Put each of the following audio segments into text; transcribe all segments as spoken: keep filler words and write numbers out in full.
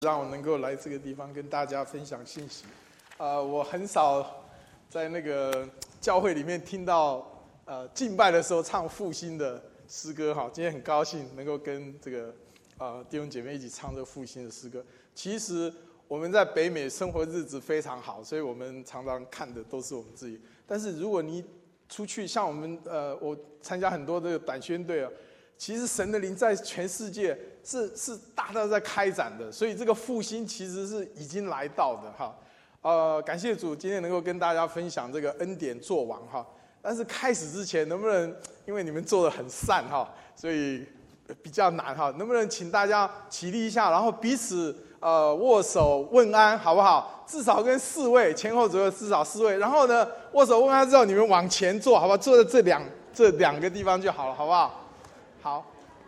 让我能够来这个地方跟大家分享信息。呃，我很少在那个教会里面听到呃敬拜的时候唱复兴的诗歌哈。今天很高兴能够跟这个呃弟兄姐妹一起唱这个复兴的诗歌。其实我们在北美生活日子非常好，所以我们常常看的都是我们自己。但是如果你出去，像我们呃，我参加很多这个短宣队啊。其实神的灵在全世界是是大大在开展的，所以这个复兴其实是已经来到的哈。呃，感谢主，今天能够跟大家分享这个恩典作王哈。但是开始之前，能不能因为你们做得很善哈，所以比较难哈，能不能请大家起立一下，然后彼此呃握手问安，好不好？至少跟四位前后左右至少四位，然后呢握手问安之后，你们往前坐，好不好？坐在这两这两个地方就好了，好不好？好，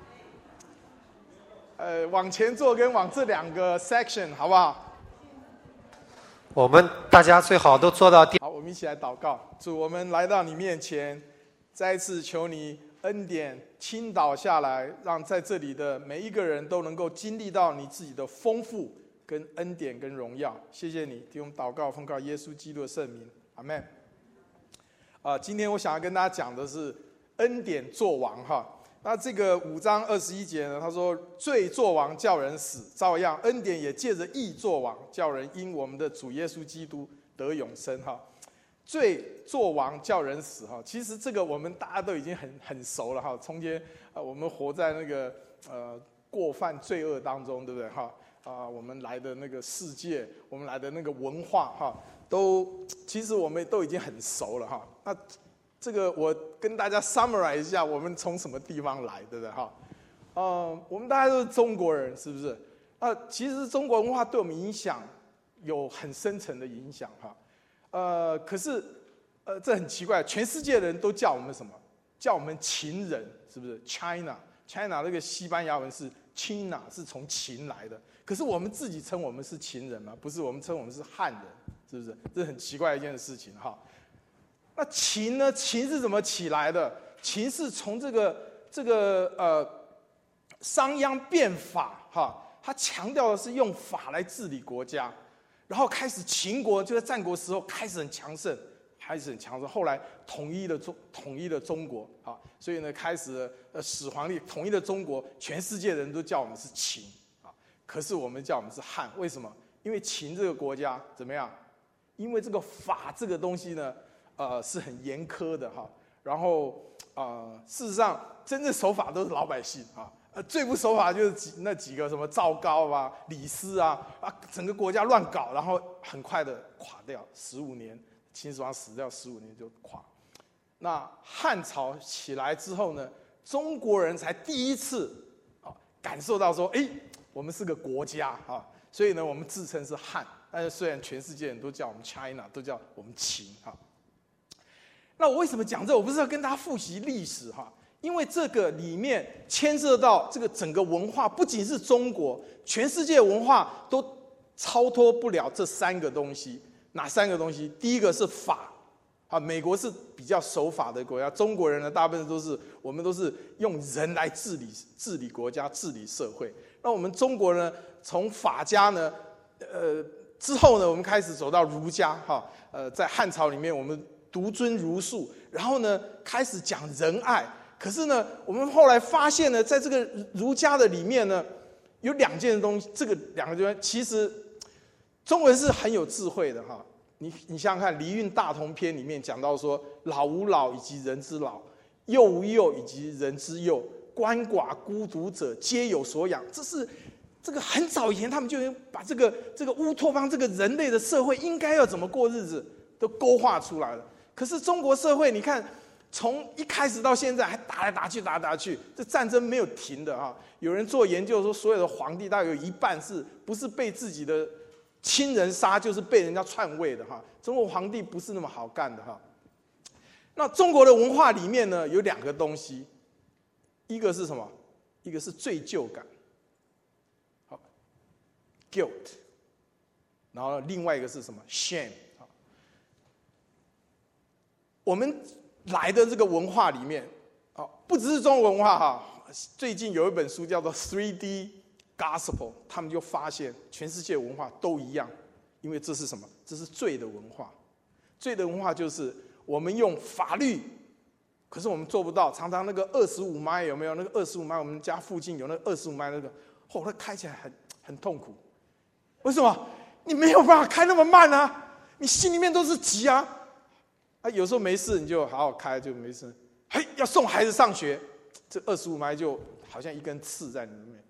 呃，往前坐跟往这两个 section 好不好？ 我们大家最好都坐到第。 好，我们一起来祷告。主，我们来到你面前，再一次求你恩典倾倒下来，让在这里的每一个人都能够经历到你自己的丰富跟恩典跟荣耀。谢谢你，听我们祷告，奉靠耶稣基督的圣名，阿们。啊，今天我想要跟大家讲的是恩典作王哈。那这个五章二十一节呢？他说：“罪作王叫人死，照样恩典也借着义作王，叫人因我们的主耶稣基督得永生。”哈，罪作王叫人死哈。其实这个我们大家都已经很很熟了哈。从前呃我们活在那个呃过犯罪恶当中，对不对哈？啊、呃，我们来的那个世界，我们来的那个文化哈，都其实我们都已经很熟了哈。那这个我跟大家 summarize 一下，我们从什么地方来，对不对哈？呃，我们大家都是中国人，是不是？呃，其实中国文化对我们影响有很深层的影响哈。呃，可是呃，这很奇怪，全世界的人都叫我们什么？叫我们秦人，是不是 ？China China 那个西班牙文是 China， 是从秦来的。可是我们自己称我们是秦人吗？不是，我们称我们是汉人，是不是？这是很奇怪的一件事情哈。那秦呢？秦是怎么起来的？秦是从这个这个呃商鞅变法哈，他强调的是用法来治理国家，然后开始秦国就在战国时候开始很强盛，开始很强盛，后来统一了中统一了中国啊，所以呢开始呃始皇帝统一了中国，全世界的人都叫我们是秦啊，可是我们叫我们是汉，为什么？因为秦这个国家怎么样？因为这个法这个东西呢。呃，是很严苛的哈，然后呃，事实上，真正守法都是老百姓啊，呃，最不守法就是几那几个什么赵高啊、李斯啊，啊，整个国家乱搞，然后很快的垮掉，十五年，秦始皇死掉十五年就垮。那汉朝起来之后呢，中国人才第一次啊感受到说，哎，我们是个国家啊，所以呢，我们自称是汉，但是虽然全世界人都叫我们 China， 都叫我们秦哈。那我为什么讲这？我不是要跟大家复习历史哈，因为这个里面牵涉到这个整个文化，不仅是中国，全世界文化都超脱不了这三个东西。哪三个东西？第一个是法，啊，美国是比较守法的国家，中国人呢，大部分都是我们都是用人来治理治理国家、治理社会。那我们中国呢，从法家呢，呃，之后呢，我们开始走到儒家哈，呃，在汉朝里面我们。独尊儒术，然后呢，开始讲仁爱。可是呢，我们后来发现呢，在这个儒家的里面呢，有两件东西，这个两个东西其实中文是很有智慧的哈。你你想想看，《离运大同篇》里面讲到说，老吾老以及人之老，幼吾幼以及人之幼，鳏寡孤独者皆有所养。这是这个很早以前他们就把这个这个乌托邦这个人类的社会应该要怎么过日子都勾画出来了。可是中国社会，你看，从一开始到现在还打来打去，打来打去，这战争没有停的哈。有人做研究说，所有的皇帝大概有一半是不是被自己的亲人杀，就是被人家篡位的哈。中国皇帝不是那么好干的哈。那中国的文化里面呢，有两个东西，一个是什么？一个是罪疚感，好 ，guilt， 然后另外一个是什么 ？shame。我们来的这个文化里面，啊，不只是中国文化哈。最近有一本书叫做《三 D gospel， 他们就发现全世界文化都一样，因为这是什么？这是罪的文化。罪的文化就是我们用法律，可是我们做不到。常常那个二十五迈有没有？那个二十五迈，我们家附近有那个二十五迈那个，哦，那开起来很很痛苦。为什么？你没有办法开那么慢啊，你心里面都是急啊。啊，有时候没事你就好好开就没事。嘿，要送孩子上学，这二十五迈就好像一根刺在你里面。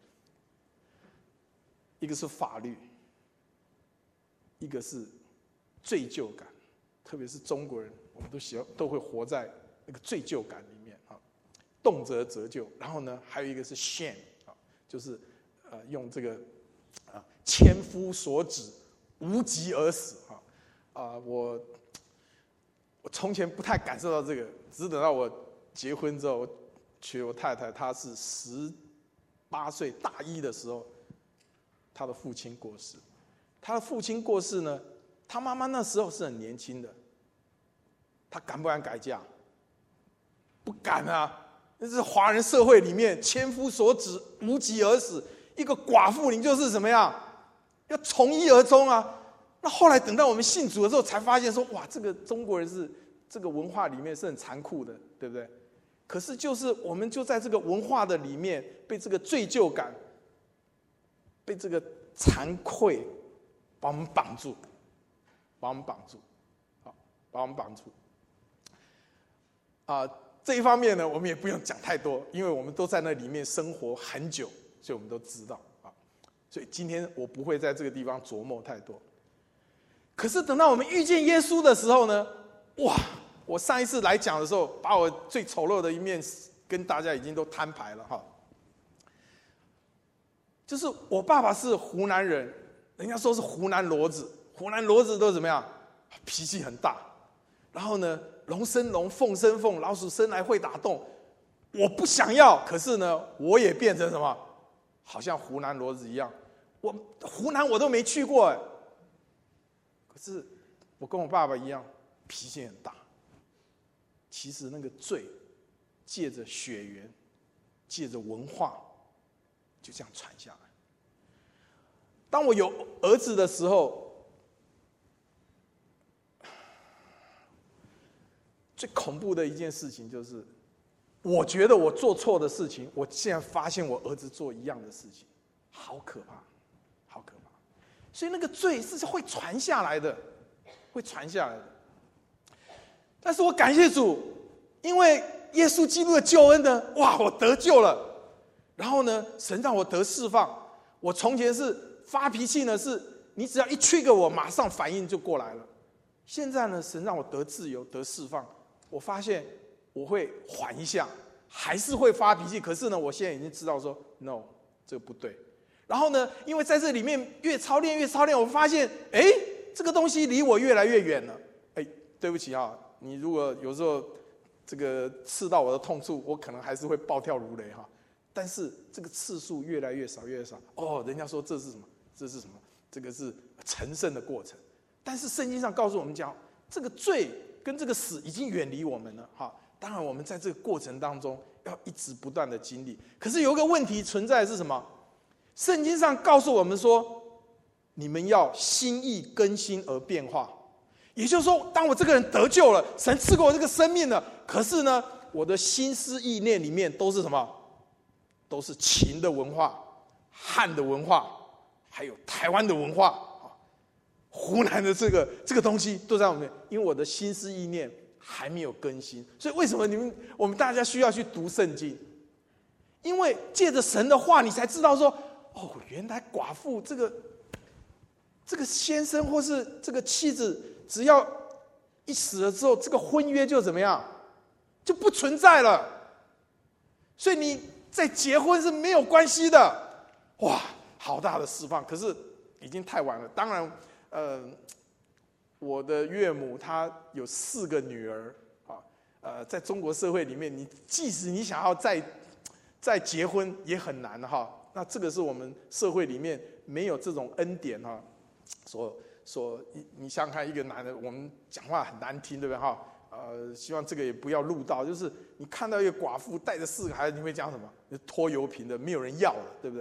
一个是法律，一个是罪疚感，特别是中国人，我们都喜欢都会活在那个罪疚感里面啊，动辄折旧。然后呢，还有一个是 shame 啊，就是呃用这个啊千夫所指，无疾而死啊啊我我从前不太感受到这个，只是等到我结婚之后，我娶我太太，她是十八岁大一的时候。他的父亲过世，他的父亲过世呢，他妈妈那时候是很年轻的，他敢不敢改嫁？不敢啊！那是华人社会里面千夫所指，无疾而死。一个寡妇，你就是怎么样，要从一而终啊！那后来等到我们信主的时候，才发现说，哇，这个中国人是这个文化里面是很残酷的，对不对？可是就是我们就在这个文化的里面，被这个罪疚感。被这个惭愧把我们绑住，把我们绑住，好，把我们绑住。啊、呃，这一方面呢，我们也不用讲太多，因为我们都在那里面生活很久，所以我们都知道啊。所以今天我不会在这个地方琢磨太多。可是等到我们遇见耶稣的时候呢，哇！我上一次来讲的时候，把我最丑陋的一面跟大家已经都摊牌了哈。就是我爸爸是湖南人，人家说是湖南骡子，湖南骡子都怎么样？脾气很大。然后呢，龙生龙，凤生凤，老鼠生来会打洞。我不想要，可是呢，我也变成什么？好像湖南骡子一样。我湖南我都没去过哎，可是我跟我爸爸一样，脾气很大。其实那个罪，借着血缘，借着文化。就这样传下来。当我有儿子的时候，最恐怖的一件事情就是，我觉得我做错的事情，我现在发现我儿子做一样的事情，好可怕，好可怕。所以那个罪是会传下来的，会传下来的。但是我感谢主，因为耶稣基督的救恩呢，哇，我得救了。然后呢，神让我得释放。我从前是发脾气呢，是你只要一trigger我，马上反应就过来了。现在呢，神让我得自由，得释放。我发现我会缓一下，还是会发脾气。可是呢，我现在已经知道说 ，no， 这个不对。然后呢，因为在这里面越操练越操练，我发现，哎，这个东西离我越来越远了。哎，对不起啊，你如果有时候这个刺到我的痛处，我可能还是会暴跳如雷哈。但是这个次数越来越少，越来越少。哦，人家说这是什么？这是什么？这个是成圣的过程。但是圣经上告诉我们讲，这个罪跟这个死已经远离我们了。哈，当然我们在这个过程当中要一直不断的经历。可是有一个问题存在的是什么？圣经上告诉我们说，你们要心意更新而变化。也就是说，当我这个人得救了，神赐给我这个生命了，可是呢，我的心思意念里面都是什么？都是秦的文化、汉的文化，还有台湾的文化，湖南的这个这个东西都在我们，因为我的心思意念还没有更新，所以为什么你们我们大家需要去读圣经？因为借着神的话，你才知道说，哦，原来寡妇这个这个先生或是这个妻子，只要一死了之后，这个婚约就怎么样，就不存在了，所以你。在结婚是没有关系的，哇，好大的释放！可是已经太晚了。当然，呃，我的岳母她有四个女儿啊，呃，在中国社会里面，你即使你想要再再结婚也很难哈。那这个是我们社会里面没有这种恩典哈，所所你你想想看，一个男的，我们讲话很难听，对不对哈？呃，希望这个也不要录到。就是你看到一个寡妇带着四个孩子，你会讲什么？拖油瓶的，没有人要了，对不对？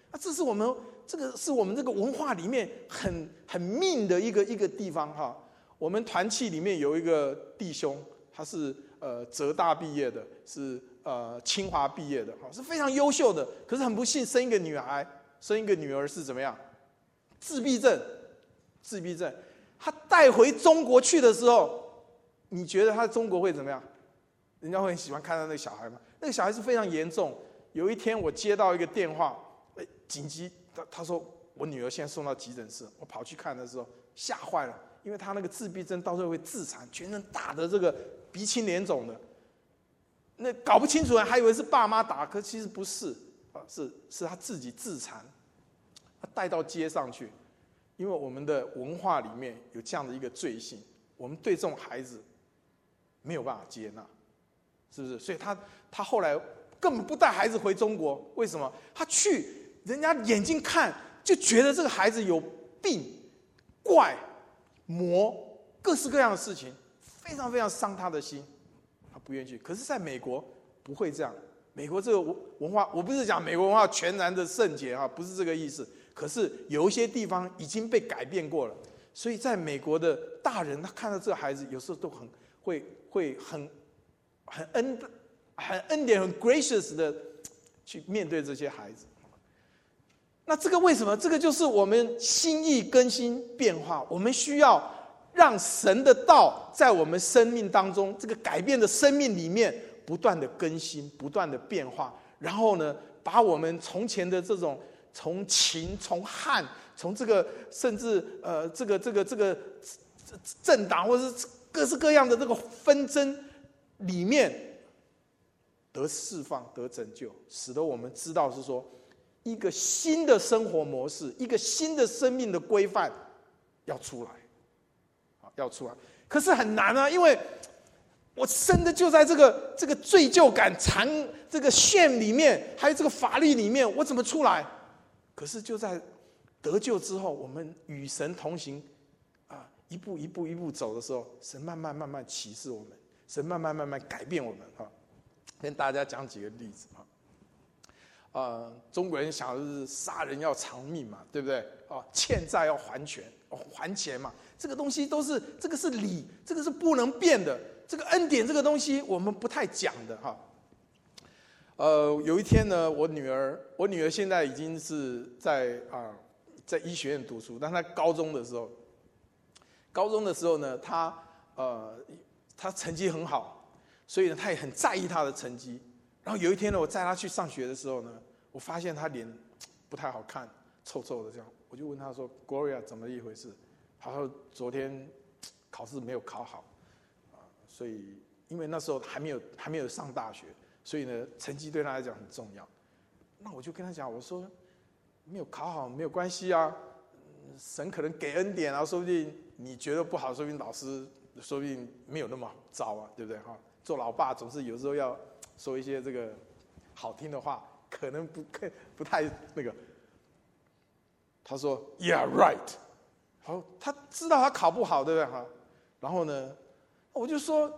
啊，这是我们这个是我们这个文化里面很很命的一个一个地方哈。我们团契里面有一个弟兄，他是呃浙大毕业的，是呃清华毕业的，哈，是非常优秀的。可是很不幸，生一个女孩，生一个女儿是怎么样？自闭症，自闭症。他带回中国去的时候，你觉得他在中国会怎么样？人家会很喜欢看到那个小孩吗？那个小孩是非常严重。有一天我接到一个电话，哎，紧急，他他说我女儿现在送到急诊室，我跑去看的时候吓坏了。因为他那个自闭症到时候会自残，全身打的这个鼻青脸肿的，那搞不清楚，还以为是爸妈打，可其实不是啊，是是他自己自残，他带到街上去，因为我们的文化里面有这样的一个罪性，我们对这种孩子没有办法接纳，是不是？所以他他后来根本不带孩子回中国，为什么？他去人家眼睛看就觉得这个孩子有病怪。魔各式各样的事情，非常非常伤他的心，他不愿意去。可是，在美国不会这样。美国这个文化，我不是讲美国文化全然的圣洁哈，不是这个意思。可是有一些地方已经被改变过了，所以在美国的大人，他看到这个孩子，有时候都很会会很很恩很恩典、很 gracious 的去面对这些孩子。那这个为什么？这个就是我们心意更新变化，我们需要让神的道在我们生命当中，这个改变的生命里面不断的更新，不断的变化，然后呢，把我们从前的这种从秦、从汉、从这个甚至呃这个这个这个政党或者是各式各样的这个纷争里面得释放、得拯救，使得我们知道是说。一个新的生活模式，一个新的生命的规范要出来，要出来。可是很难啊，因为我生的就在这个这个罪疚感、残这个线里面，还有这个法律里面，我怎么出来？可是就在得救之后，我们与神同行，啊，一步一步一步走的时候，神慢慢慢慢启示我们，神慢慢慢慢改变我们啊。跟大家讲几个例子啊。呃，中国人想的是杀人要偿命嘛，对不对？哦，欠债要还钱，哦，还钱嘛，这个东西都是这个是理，这个是不能变的。这个恩典这个东西，我们不太讲的哈。呃，有一天呢，我女儿，我女儿现在已经是在啊、呃、在医学院读书，但她高中的时候，高中的时候呢，她呃她成绩很好，所以呢，她也很在意她的成绩。然后有一天呢，我载她去上学的时候呢。我发现他脸不太好看，臭臭的这样，我就问他说 ：“Gloria， 怎么一回事？”他说：“昨天考试没有考好，啊，所以因为那时候还没有还没有上大学，所以呢，成绩对他来讲很重要。”那我就跟他讲，我说：“没有考好没有关系啊，神可能给恩典啊，说不定你觉得不好，说不定老师说不定没有那么糟啊，对不对？哈，做老爸总是有时候要说一些这个好听的话。”可能不不太那个，他说 "Yeah, right"， 好，他知道他考不好，对不对哈？然后呢，我就说，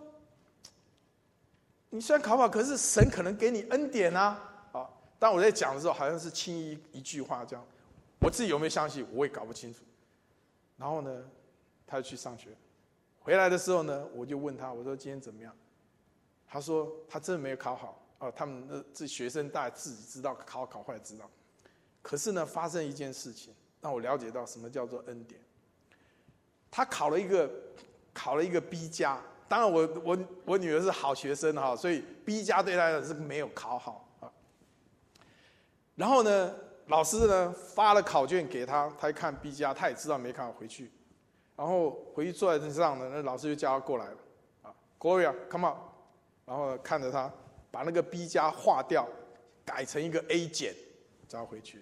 你虽然考不好，可是神可能给你恩典啊，啊！当我在讲的时候，好像是轻易一句话这样，我自己有没有相信，我也搞不清楚。然后呢，他就去上学，回来的时候呢，我就问他，我说今天怎么样？他说他真的没有考好。哦，他们的这学生大概自己知道，考考坏知道。可是呢，发生一件事情，让我了解到什么叫做恩典。他考了一个，考了一个 B 加，当然我我我女儿是好学生哈，所以 B 加对她来讲是没有考好啊。然后呢，老师呢发了考卷给他，他一看 B 加，他也知道没考好，回去，然后回去坐在凳上呢，那老师就叫他过来了，啊 ，Gloria come on， 然后看着他。把那个 B 加划掉，改成一个 A 减，再回去。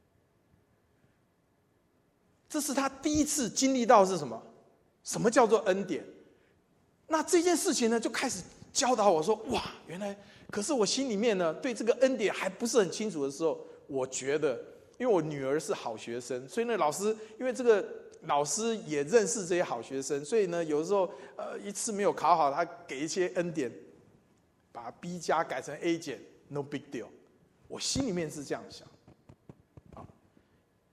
这是他第一次经历到是什么？什么叫做恩典？那这件事情呢，就开始教导我说：哇，原来，可是我心里面呢，对这个恩典还不是很清楚的时候，我觉得，因为我女儿是好学生，所以呢，老师因为这个老师也认识这些好学生，所以呢，有时候呃一次没有考好，他给一些恩典。把 B 加改成 A 减 ，no big deal。我心里面是这样想，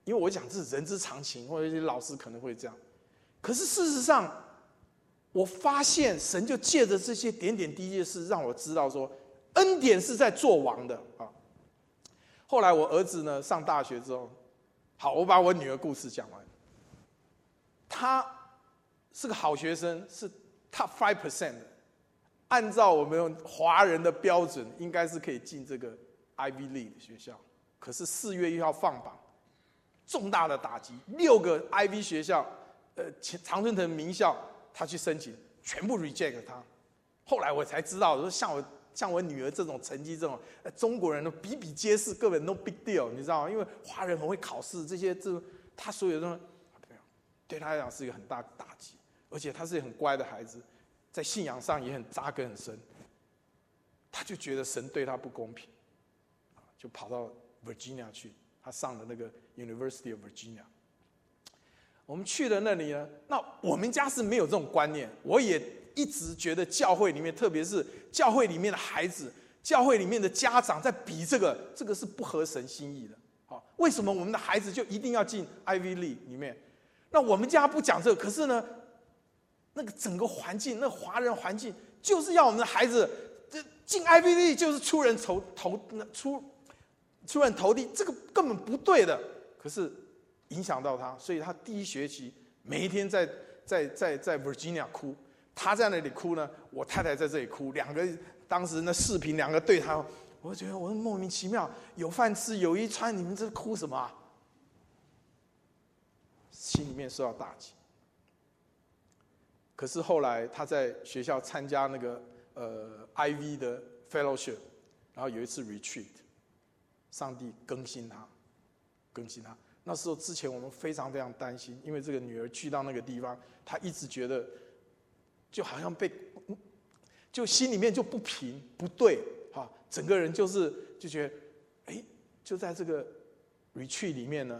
因为我讲这是人之常情，或者一些老师可能会这样。可是事实上，我发现神就借着这些点点滴滴的事，让我知道说，恩典是在做王的啊。后来我儿子呢上大学之后，好，我把我女儿故事讲完。她是个好学生，是 top five percent 的，按照我们华人的标准，应该是可以进这个 Ivy League 的学校。可是四月一号放榜，重大的打击，六个 Ivy 学校，呃，常春藤名校，他去申请，全部 reject 他。后来我才知道，说像我像我女儿这种成绩，这种、呃、中国人都比比皆是，根本 no big deal， 你知道吗？因为华人很会考试，这些这他所有的对他来讲是一个很大的打击，而且他是一个很乖的孩子，在信仰上也很扎根很深。他就觉得神对他不公平，就跑到 Virginia 去，他上了那个 University of Virginia。我们去了那里呢，那我们家是没有这种观念，我也一直觉得教会里面，特别是教会里面的孩子、教会里面的家长在比这个，这个是不合神心意的。好，为什么我们的孩子就一定要进 Ivy League 里面？那我们家不讲这个，可是呢，那个整个环境，那个华人环境，就是要我们的孩子这进 Ivy League 就是出人头头出出人头地，这个根本不对的。可是影响到他，所以他第一学期每一天在在在在 Virginia 哭，他在那里哭呢，我太太在这里哭，两个当时那视频两个对他，我就觉得我莫名其妙，有饭吃有衣穿，你们这哭什么啊？心里面受到打击。可是后来他在学校参加那个呃 I V 的 fellowship， 然后有一次 retreat， 上帝更新他，更新他。那时候之前我们非常非常担心，因为这个女儿去到那个地方，她一直觉得就好像被，就心里面就不平不对，哈，整个人就是就觉得，哎，就在这个 retreat 里面呢，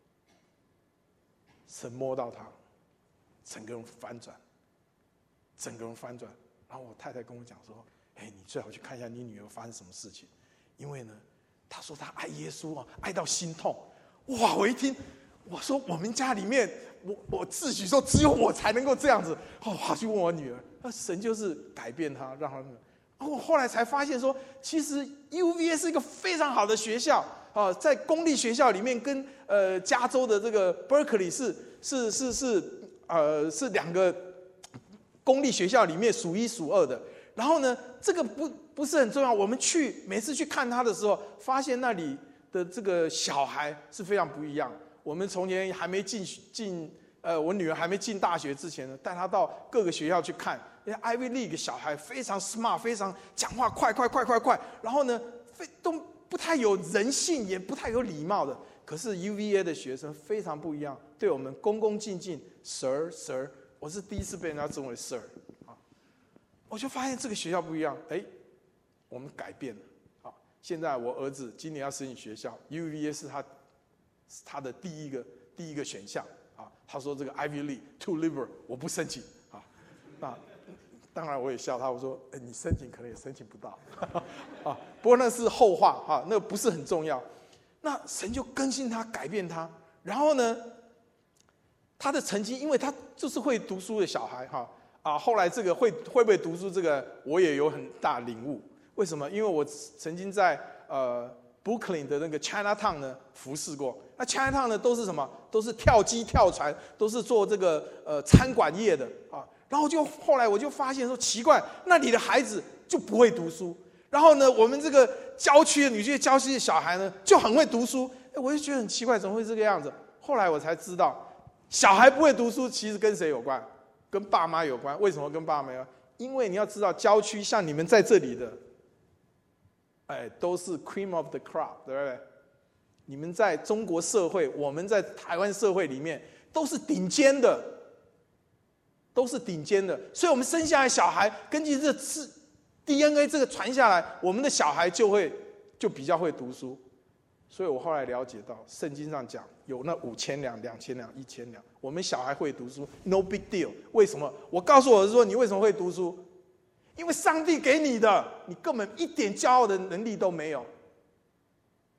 神摸到他，整个人翻转，整个人翻转。然后我太太跟我讲说：“哎，你最好去看一下你女儿发生什么事情，因为呢，她说她爱耶稣啊，爱到心痛。”哇！我一听，我说我们家里面，我我自诩说只有我才能够这样子。哦，我去问我女儿，那神就是改变她，让她。然后我后来才发现说，其实 U V A 是一个非常好的学校。啊，在公立学校里面跟，跟呃加州的这个 Berkeley 是是是是呃是两个公立学校里面数一数二的。然后呢，这个不不是很重要。我们去每次去看他的时候，发现那里的这个小孩是非常不一样。我们从前还没进进呃我女儿还没进大学之前呢，带她到各个学校去看，因为 Ivy League 小孩非常 smart， 非常讲话快快快快快，然后呢非都。不太有人性，也不太有礼貌的。可是 U V A 的学生非常不一样，对我们恭恭敬敬 ，Sir Sir， 我是第一次被人家称为 Sir， 啊，我就发现这个学校不一样，哎，我们改变了，啊，现在我儿子今年要申请学校 ，U V A 是他是他的第一个第一个选项，啊，他说这个 Ivy League too liberal， 我不申请，啊，那。当然，我也笑他，我说：“哎，你申请可能也申请不到，啊，不过那是后话哈，那不是很重要。那神就更新他，改变他，然后呢，他的成绩，因为他就是会读书的小孩哈啊，后来这个会会不会读书，这个我也有很大领悟。为什么？因为我曾经在呃 Brooklyn 的那个 Chinatown 呢服侍过。那 Chinatown 呢都是什么？都是跳机跳船，都是做这个呃餐馆业的啊。”然后就后来我就发现说奇怪，那里的孩子就不会读书，然后呢，我们这个郊区的女区郊区的小孩呢就很会读书，哎，我就觉得很奇怪，怎么会这个样子？后来我才知道，小孩不会读书其实跟谁有关？跟爸妈有关。为什么跟爸妈有关？因为你要知道，郊区像你们在这里的，哎，都是 cream of the crop， 对不对？你们在中国社会，我们在台湾社会里面都是顶尖的。都是顶尖的，所以我们生下来小孩，根据这次 D N A 这个传下来，我们的小孩就会就比较会读书。所以我后来了解到，圣经上讲有那五千两、两千两、一千两，我们小孩会读书 ，no big deal。为什么？我告诉我是说，你为什么会读书？因为上帝给你的，你根本一点骄傲的能力都没有。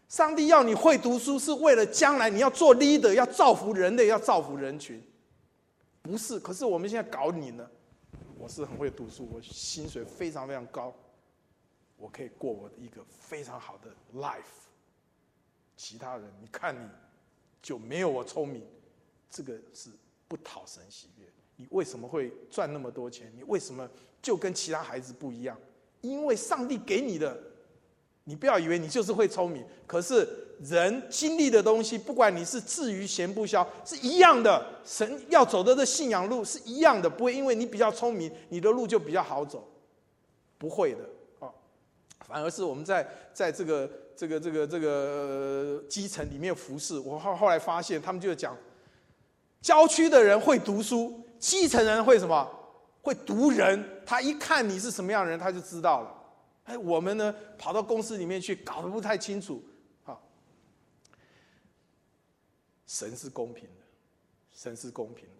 上帝要你会读书，是为了将来你要做 leader， 要造福人类，要造福人群，不是。可是我们现在搞你呢，我是很会读书，我薪水非常非常高，我可以过我的一个非常好的 life。其他人，你看你就没有我聪明，这个是不讨神喜悦。你为什么会赚那么多钱？你为什么就跟其他孩子不一样？因为上帝给你的。你不要以为你就是会聪明，可是人经历的东西，不管你是至于闲不消，是一样的。神要走的这信仰路是一样的，不会因为你比较聪明，你的路就比较好走，不会的啊。反而是我们在在这个这个这个这个、呃、基层里面服侍，我后后来发现，他们就讲，郊区的人会读书，基层人会什么？会读人。他一看你是什么样的人，他就知道了。哎，我们呢跑到公司里面去，搞得不太清楚。好，神是公平的，神是公平的。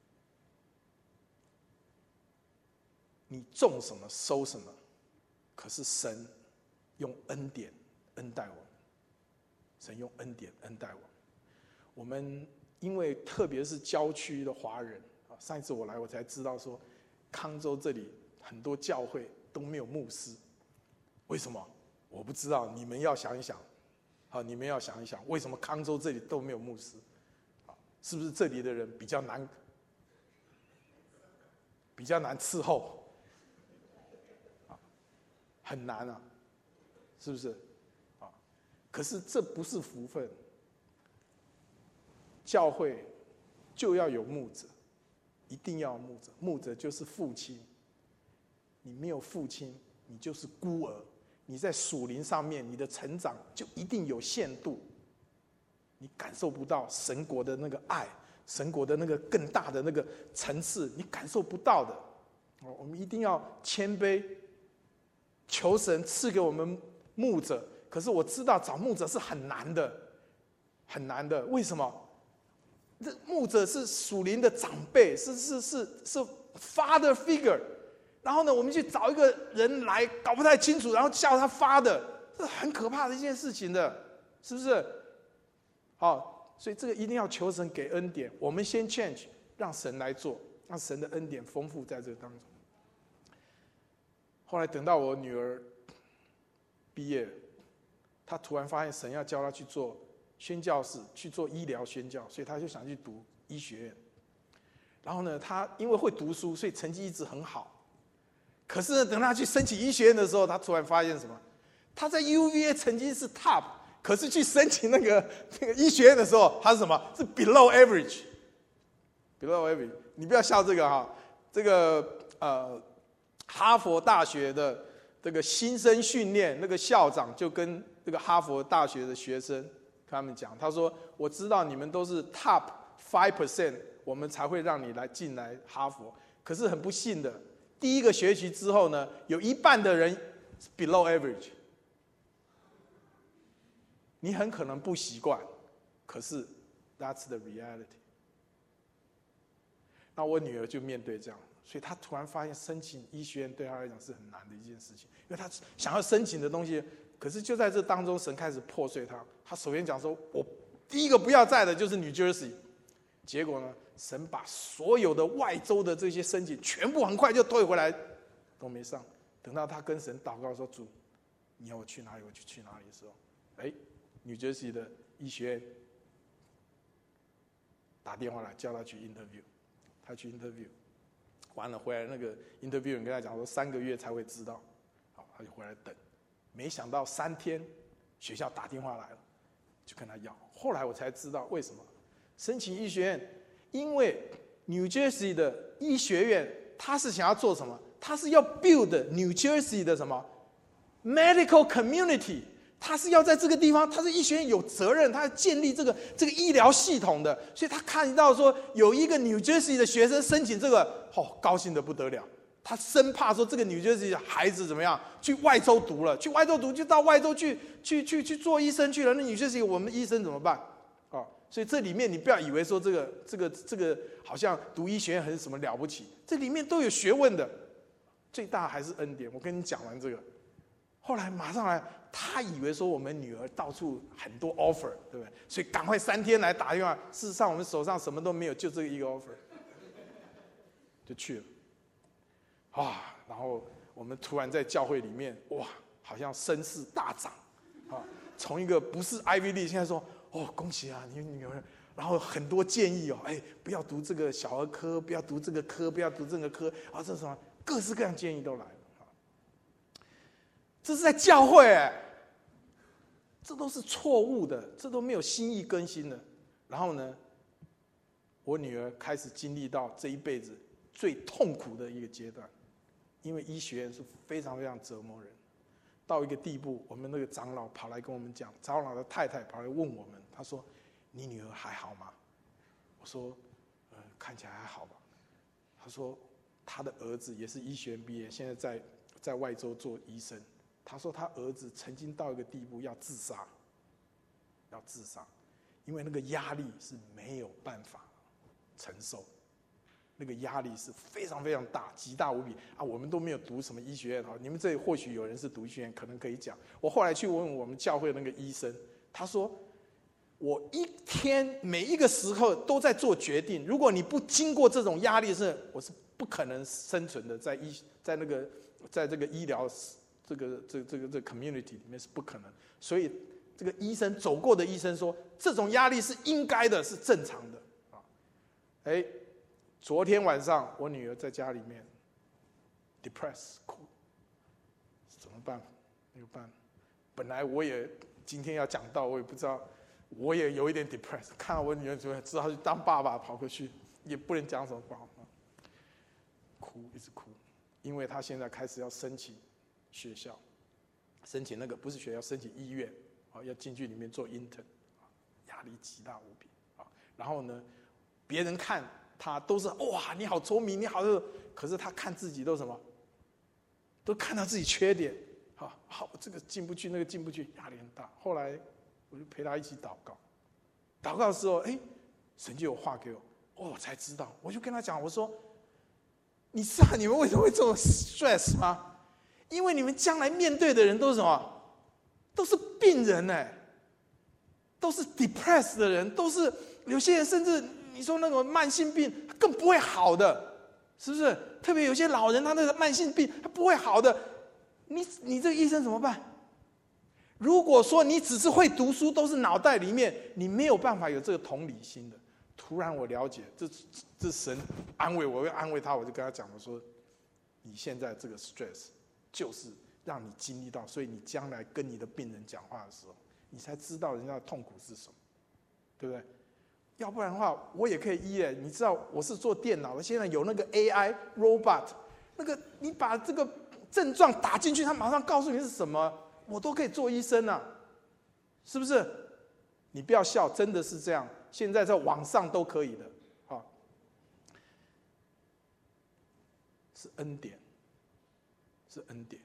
你种什么收什么，可是神用恩典恩待我们，神用恩典恩待我们。我们因为特别是郊区的华人啊，上一次我来我才知道说，康州这里很多教会都没有牧师。为什么？我不知道，你们要想一想，好，你们要想一想，为什么康州这里都没有牧师？是不是这里的人比较难，比较难伺候？很难啊，是不是？啊，可是这不是福分。教会就要有牧者，一定要有牧者，牧者就是父亲。你没有父亲，你就是孤儿。你在属灵上面，你的成长就一定有限度，你感受不到神国的那个爱，神国的那个更大的那个层次，你感受不到的。我们一定要谦卑，求神赐给我们牧者。可是我知道找牧者是很难的，很难的。为什么？这牧者是属灵的长辈，是是是是 father figure。然后呢，我们去找一个人来，搞不太清楚，然后叫他发的，这是很可怕的一件事情的，是不是？好，所以这个一定要求神给恩典。我们先 change， 让神来做，让神的恩典丰富在这个当中。后来等到我女儿毕业，她突然发现神要叫她去做宣教士，去做医疗宣教，所以她就想去读医学院。然后呢，她因为会读书，所以成绩一直很好。可是呢，等他去申请医学院的时候，他突然发现什么？他在 U V A 曾经是 top， 可是去申请那个那个医学院的时候，他是什么？是 below average。below average， 你不要笑这个哈，这个呃，哈佛大学的这个新生训练那个校长就跟这个哈佛大学的学生跟他们讲，他说：“我知道你们都是 top five percent， 我们才会让你来进来哈佛。可是很不幸的。”第一个学期之后呢，有一半的人 below average， 你很可能不习惯，可是 that's the reality。那我女儿就面对这样，所以她突然发现申请医学院对她来讲是很难的一件事情，因为她想要申请的东西，可是就在这当中，神开始破碎她。她首先讲说，我第一个不要在的就是 New Jersey， 结果呢？神把所有的外州的这些申请全部很快就退回来，都没上。等到他跟神祷告说：“主，你要我去哪里，我就去哪里。”的时候，哎，New Jersey的医学院打电话来叫他去 interview， 他去 interview， 完了回来那个 interview 人跟他讲说三个月才会知道，好，他就回来等。没想到三天，学校打电话来了，就跟他要。后来我才知道为什么申请医学院。因为 New Jersey 的医学院，他是想要做什么？他是要 build New Jersey 的什么 medical community？ 他是要在这个地方，他是医学院有责任，他要建立这个这个医疗系统的。所以他看到说有一个 New Jersey 的学生申请这个，哦，高兴得不得了。他生怕说这个 New Jersey 的孩子怎么样，去外州读了，去外州读就到外州去去去去做医生去了。那 New Jersey 我们医生怎么办？所以这里面你不要以为说这个这个这个好像读医学院很什么了不起，这里面都有学问的，最大还是恩典。我跟你讲完这个， 后来马上来，他以为说我们女儿到处很多 offer， 对不对？所以赶快三天来打电话。事实上我们手上什么都没有，就这一个 offer， 就去了。啊，然后我们突然在教会里面，哇，好像声势大涨，啊，从一个不是 Ivy League， 现在说哦，恭喜啊，你女儿。然后很多建议哦，哎，不要读这个小儿科，不要读这个科，不要读这个科，啊，这什么各式各样建议都来了。这是在教会，哎，这都是错误的，这都没有心意更新的。然后呢，我女儿开始经历到这一辈子最痛苦的一个阶段，因为医学院是非常非常折磨人，到一个地步，我们那个长老跑来跟我们讲，长老的太太跑来问我们，他说：“你女儿还好吗？”我说：“呃，看起来还好吧。”他说：“他的儿子也是医学院毕业，现在在在外州做医生。他说他儿子曾经到一个地步要自杀，要自杀，因为那个压力是没有办法承受，那个压力是非常非常大，极大无比啊！我们都没有读什么医学院哈，你们这里或许有人是读医学院，可能可以讲。我后来去问我们教会那个医生，他说我一天每一个时候都在做决定，如果你不经过这种压力是，我是不可能生存的，在医在那个在这个医疗。这个这个这个这个 community 里面是不可能，所以这个医生走过的医生说，这种压力是应该的，是正常的啊。哎，昨天晚上我女儿在家里面 depressed 哭，怎么办？没有办。本来我也今天要讲到，我也不知道，我也有一点 depressed。看到我女儿就只好去当爸爸跑过去，也不能讲什么不好，哭一直哭，因为她现在开始要申请。学校申请那个不是学校，申请医院啊，要进去里面做 intern， 压力极大无比啊。然后呢，别人看他都是哇，你好聪明，你好，可是他看自己都什么，都看到自己缺点，好，好，这个进不去，那个进不去，压力很大。后来我就陪他一起祷告，祷告的时候，哎，神就有话给我，哦，我才知道，我就跟他讲，我说，你知道你们为什么会这么 stress 吗？因为你们将来面对的人都是什么？都是病人哎，都是 depressed 的人，都是有些人甚至你说那种慢性病更不会好的，是不是？特别有些老人他那个慢性病他不会好的，你你这个医生怎么办？如果说你只是会读书，都是脑袋里面，你没有办法有这个同理心的。突然我了解，这这神安慰我，我安慰他，我就跟他讲，我说你现在这个 stress。就是让你经历到，所以你将来跟你的病人讲话的时候，你才知道人家的痛苦是什么，对不对？要不然的话，我也可以医耶。你知道我是做电脑的，现在有那个 A I robot， 那个你把这个症状打进去，他马上告诉你是什么，我都可以做医生啊，是不是？你不要笑，真的是这样。现在在网上都可以的，好，是恩典。是恩典。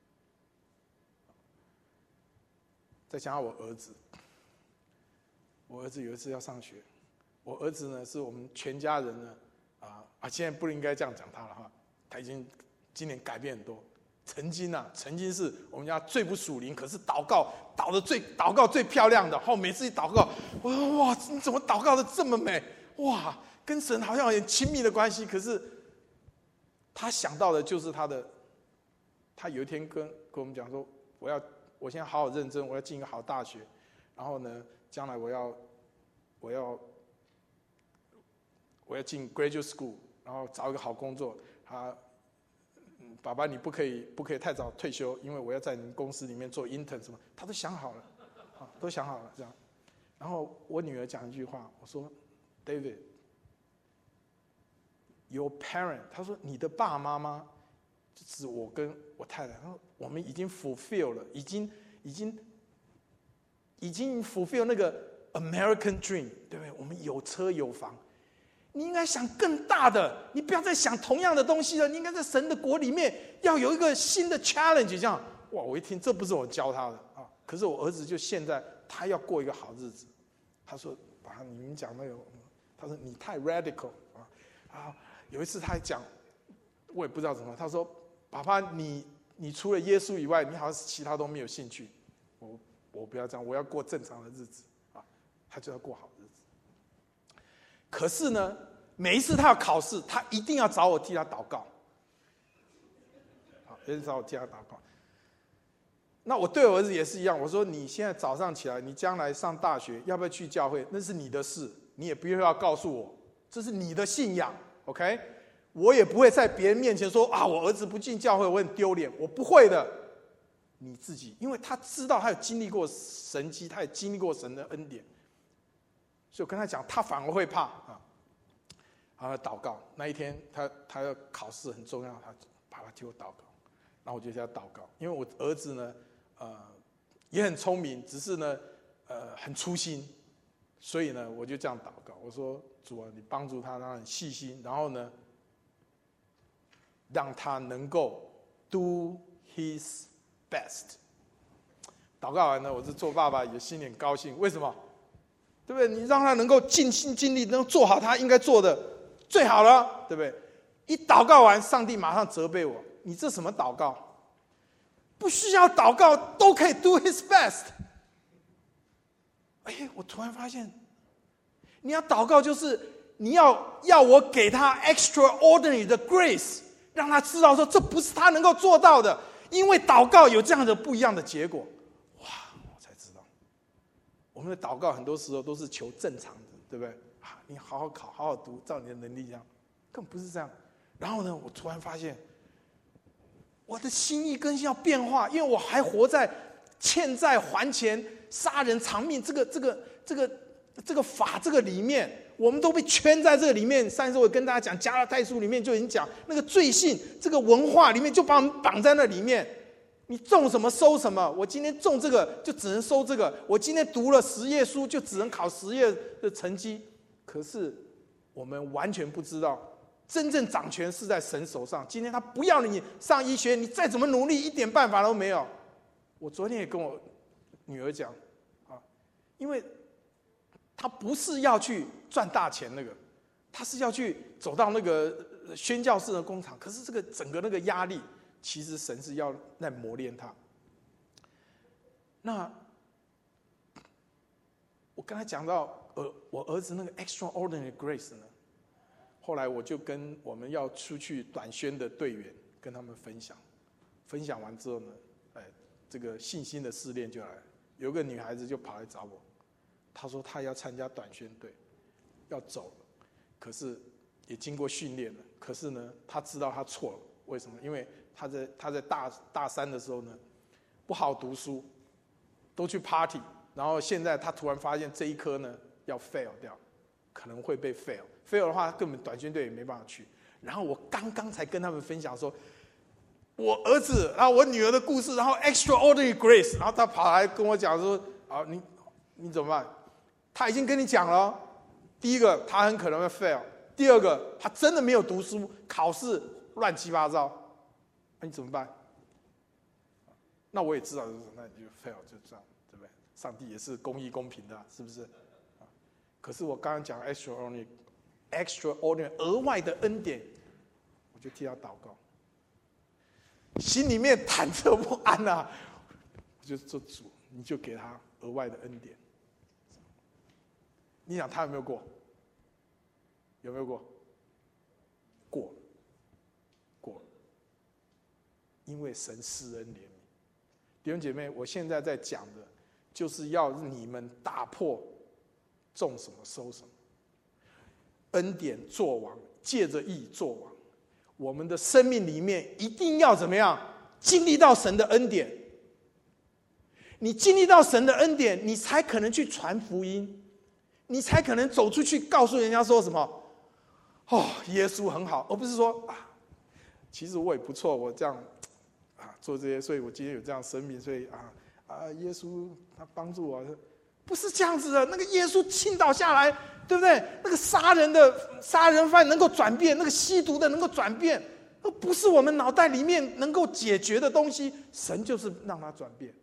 再想想我儿子，我儿子有一次要上学，我儿子呢是我们全家人呢啊啊，现在不应该这样讲他了哈，他已经今年改变很多。曾经啊，曾经是我们家最不属灵，可是祷告祷的最祷告最漂亮的。后每次一祷告，我说哇，你怎么祷告的这么美？哇，跟神好像有点亲密的关系。可是他想到的就是他的。他有一天跟跟我们讲说，我要我现在好好认真，我要进一个好大学，然后呢，将来我要我要我要进 graduate school， 然后找一个好工作。他，嗯，爸爸你不可以不可以太早退休，因为我要在你们公司里面做 intern 什么，他都想好了，啊，都想好了这样。然后我女儿讲一句话，我说 ，David，your parent， 他说你的爸爸妈妈。是我跟我太太，我们已经 fulfill 了，已经已经已经 fulfill 那个 American dream， 对不对？我们有车有房，你应该想更大的，你不要再想同样的东西了。你应该在神的国里面要有一个新的 challenge。这样，哇！我一听，这不是我教他的啊，可是我儿子就现在他要过一个好日子。他说：“爸，你们讲那个，他说你太 radical 啊啊！”有一次他还讲，我也不知道怎么，他说。爸爸，你你除了耶稣以外，你好像其他都没有兴趣。我我不要这样，我要过正常的日子啊，他就要过好日子。可是呢，每一次他要考试，他一定要找我替他祷告。好，一定找我替他祷告。那我对我儿子也是一样，我说你现在早上起来，你将来上大学要不要去教会，那是你的事，你也不用要告诉我，这是你的信仰 ，OK？ 我也不会在别人面前说啊，我儿子不进教会，我很丢脸，我不会的。你自己，因为他知道他有经历过神迹，他也经历过神的恩典，所以我跟他讲，他反而会怕啊。然后祷告那一天他，他要考试很重要，他爸爸替我祷告，然后我就叫他祷告，因为我儿子呢。呃，也很聪明，只是呢，呃，很粗心，所以呢，我就这样祷告，我说：主啊，你帮助他，让他很细心，然后呢，让他能够 do his best。祷告完呢，我是做爸爸也心里很高兴，为什么？对不对？你让他能够尽心尽力，能够做好他应该做的最好了，对不对？一祷告完，上帝马上责备我：你这什么祷告？不需要祷告都可以 do his best。哎，我突然发现，你要祷告就是你要要我给他 extraordinary 的 grace， 让他知道说这不是他能够做到的，因为祷告有这样的不一样的结果。哇，我才知道，我们的祷告很多时候都是求正常的，对不对？啊，你好好考，好好读，照你的能力这样，根本不是这样。然后呢，我突然发现。我的心意更新要变化，因为我还活在欠债还钱、杀人偿命这个、这个、这个、这个法这个里面，我们都被圈在这个里面。上一次我跟大家讲《加拉太书》里面就已经讲那个罪性这个文化里面，就把我们绑在那里面。你种什么收什么，我今天种这个就只能收这个，我今天读了十页书就只能考十页的成绩。可是我们完全不知道。真正掌权是在神手上。今天他不要你上医学，你再怎么努力，一点办法都没有。我昨天也跟我女儿讲，啊，因为他不是要去赚大钱那个，他是要去走到那个宣教士的工厂。可是这个整个那个压力，其实神是要在磨练他。那我刚才讲到，呃，我儿子那个 extraordinary grace 呢？后来我就跟我们要出去短宣的队员跟他们分享，分享完之后呢，哎，这个信心的试炼就来了。有个女孩子就跑来找我，她说她要参加短宣队，要走了，可是也经过训练了，可是呢，她知道她错了，为什么？因为她在她在大大三的时候呢，不好读书，都去 party， 然后现在她突然发现这一科呢要 fail 掉，可能会被 fail。fail 的话，根本短宣队也没办法去。然后我刚刚才跟他们分享说，我儿子，然后我女儿的故事，然后 extraordinary grace， 然后他跑来跟我讲说，啊，你你怎么办？他已经跟你讲了，第一个他很可能会 fail， 第二个他真的没有读书，考试乱七八糟，那你怎么办？那我也知道，那你就 fail 就这样，对不对？上帝也是公义公平的，是不是？可是我刚刚讲 extraordinary。extraordinary 额外的恩典，我就替他祷告，心里面忐忑不安啊！我就说主，你就给他额外的恩典。你想他有没有过？有没有过？过，过。因为神施恩怜悯。弟兄姐妹，我现在在讲的，就是要你们打破种什么收什么。恩典做王，借着义做王。我们的生命里面一定要怎么样？经历到神的恩典。你经历到神的恩典，你才可能去传福音，你才可能走出去告诉人家说什么？哦，耶稣很好，而不是说啊，其实我也不错，我这样啊做这些，所以我今天有这样生命，所以啊啊，耶稣他帮助我。不是这样子的，那个耶稣倾倒下来，对不对？那个杀人的杀人犯能够转变，那个吸毒的能够转变，那不是我们脑袋里面能够解决的东西。神就是让他转变，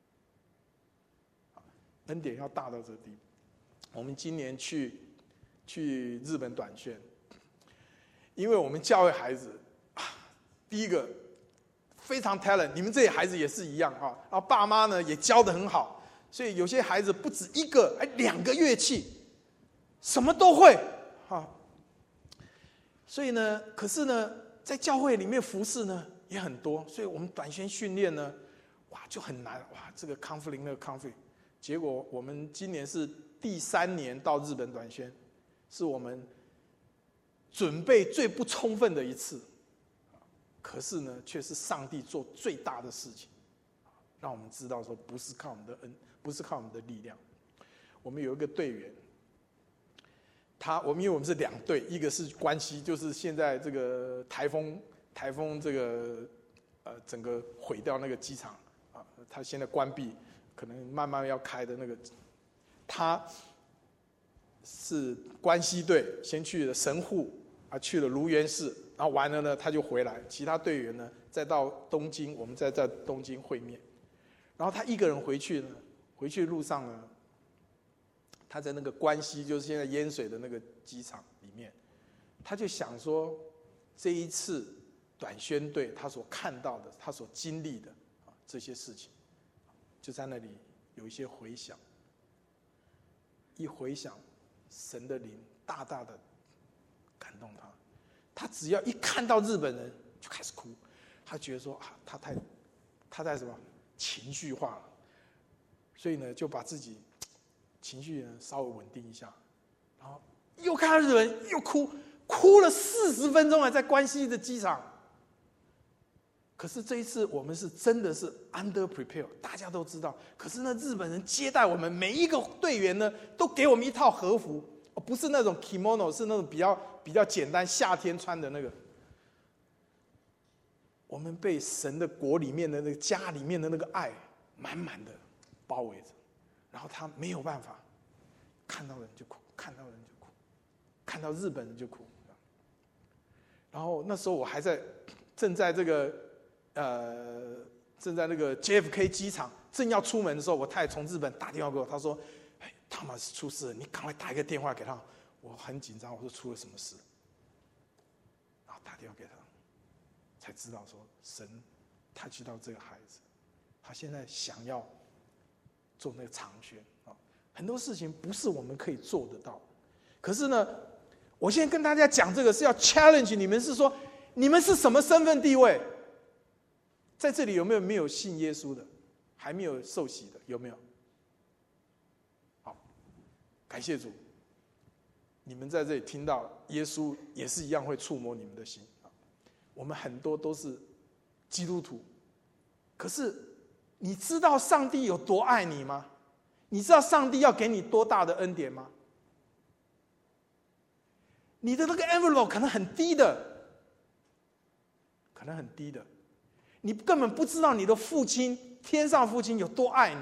恩典要大到这个地步。我们今年去去日本短宣，因为我们教会孩子，第一个非常 talent， 你们这些孩子也是一样啊。然后爸妈呢也教得很好，所以有些孩子不止一个，还两个乐器，什么都会啊。所以呢，可是呢，在教会里面服侍呢也很多，所以我们短宣训练呢，哇就很难哇，这个 conflict 那个 conflict。结果我们今年是第三年到日本短宣，是我们准备最不充分的一次。可是呢，却是上帝做最大的事情，让我们知道说，不是靠我们的恩，不是靠我们的力量。我们有一个队员，他我们因为我们是两队，一个是关西，就是现在这个台风台风这个呃整个毁掉那个机场啊，他现在关闭，可能慢慢要开的那个，他是关西队先去了神户啊，去了芦园市。然后完了呢，他就回来，其他队员呢再到东京，我们再在东京会面。然后他一个人回去呢，回去路上呢，他在那个关西，就是现在淹水的那个机场里面，他就想说，这一次短宣队他所看到的，他所经历的啊这些事情，就在那里有一些回想。一回想，神的灵大大的感动他。他只要一看到日本人就开始哭，他觉得说啊，他太，他太什么情绪化了，所以呢就把自己情绪呢稍微稳定一下，然后又看到日本人又哭，哭了四十分钟啊，在关西的机场。可是这一次我们是真的是 under prepare， 大家都知道。可是呢，日本人接待我们每一个队员呢，都给我们一套和服。不是那种 kimono， 是那种比较比较简单，夏天穿的那个。我们被神的国里面的那个家里面的那个爱满满的包围着，然后他没有办法，看到人就哭，看到人就哭，看到日本人就哭。然后那时候我还在正在这个呃正在那个 J F K 机场正要出门的时候，我太太从日本打电话给我，她说。汤马斯出事了，你赶快打一个电话给他。我很紧张，我说出了什么事？然后打电话给他，才知道说神他知道这个孩子，他现在想要做那个长宣啊，很多事情不是我们可以做得到。可是呢，我现在跟大家讲这个是要 challenge 你们，是说你们是什么身份地位？在这里有没有没有信耶稣的，还没有受洗的，有没有？感谢主，你们在这里听到耶稣也是一样会触摸你们的心。我们很多都是基督徒，可是你知道上帝有多爱你吗？你知道上帝要给你多大的恩典吗？你的那个 envelope 可能很低的，可能很低的，你根本不知道你的父亲，天上父亲有多爱你。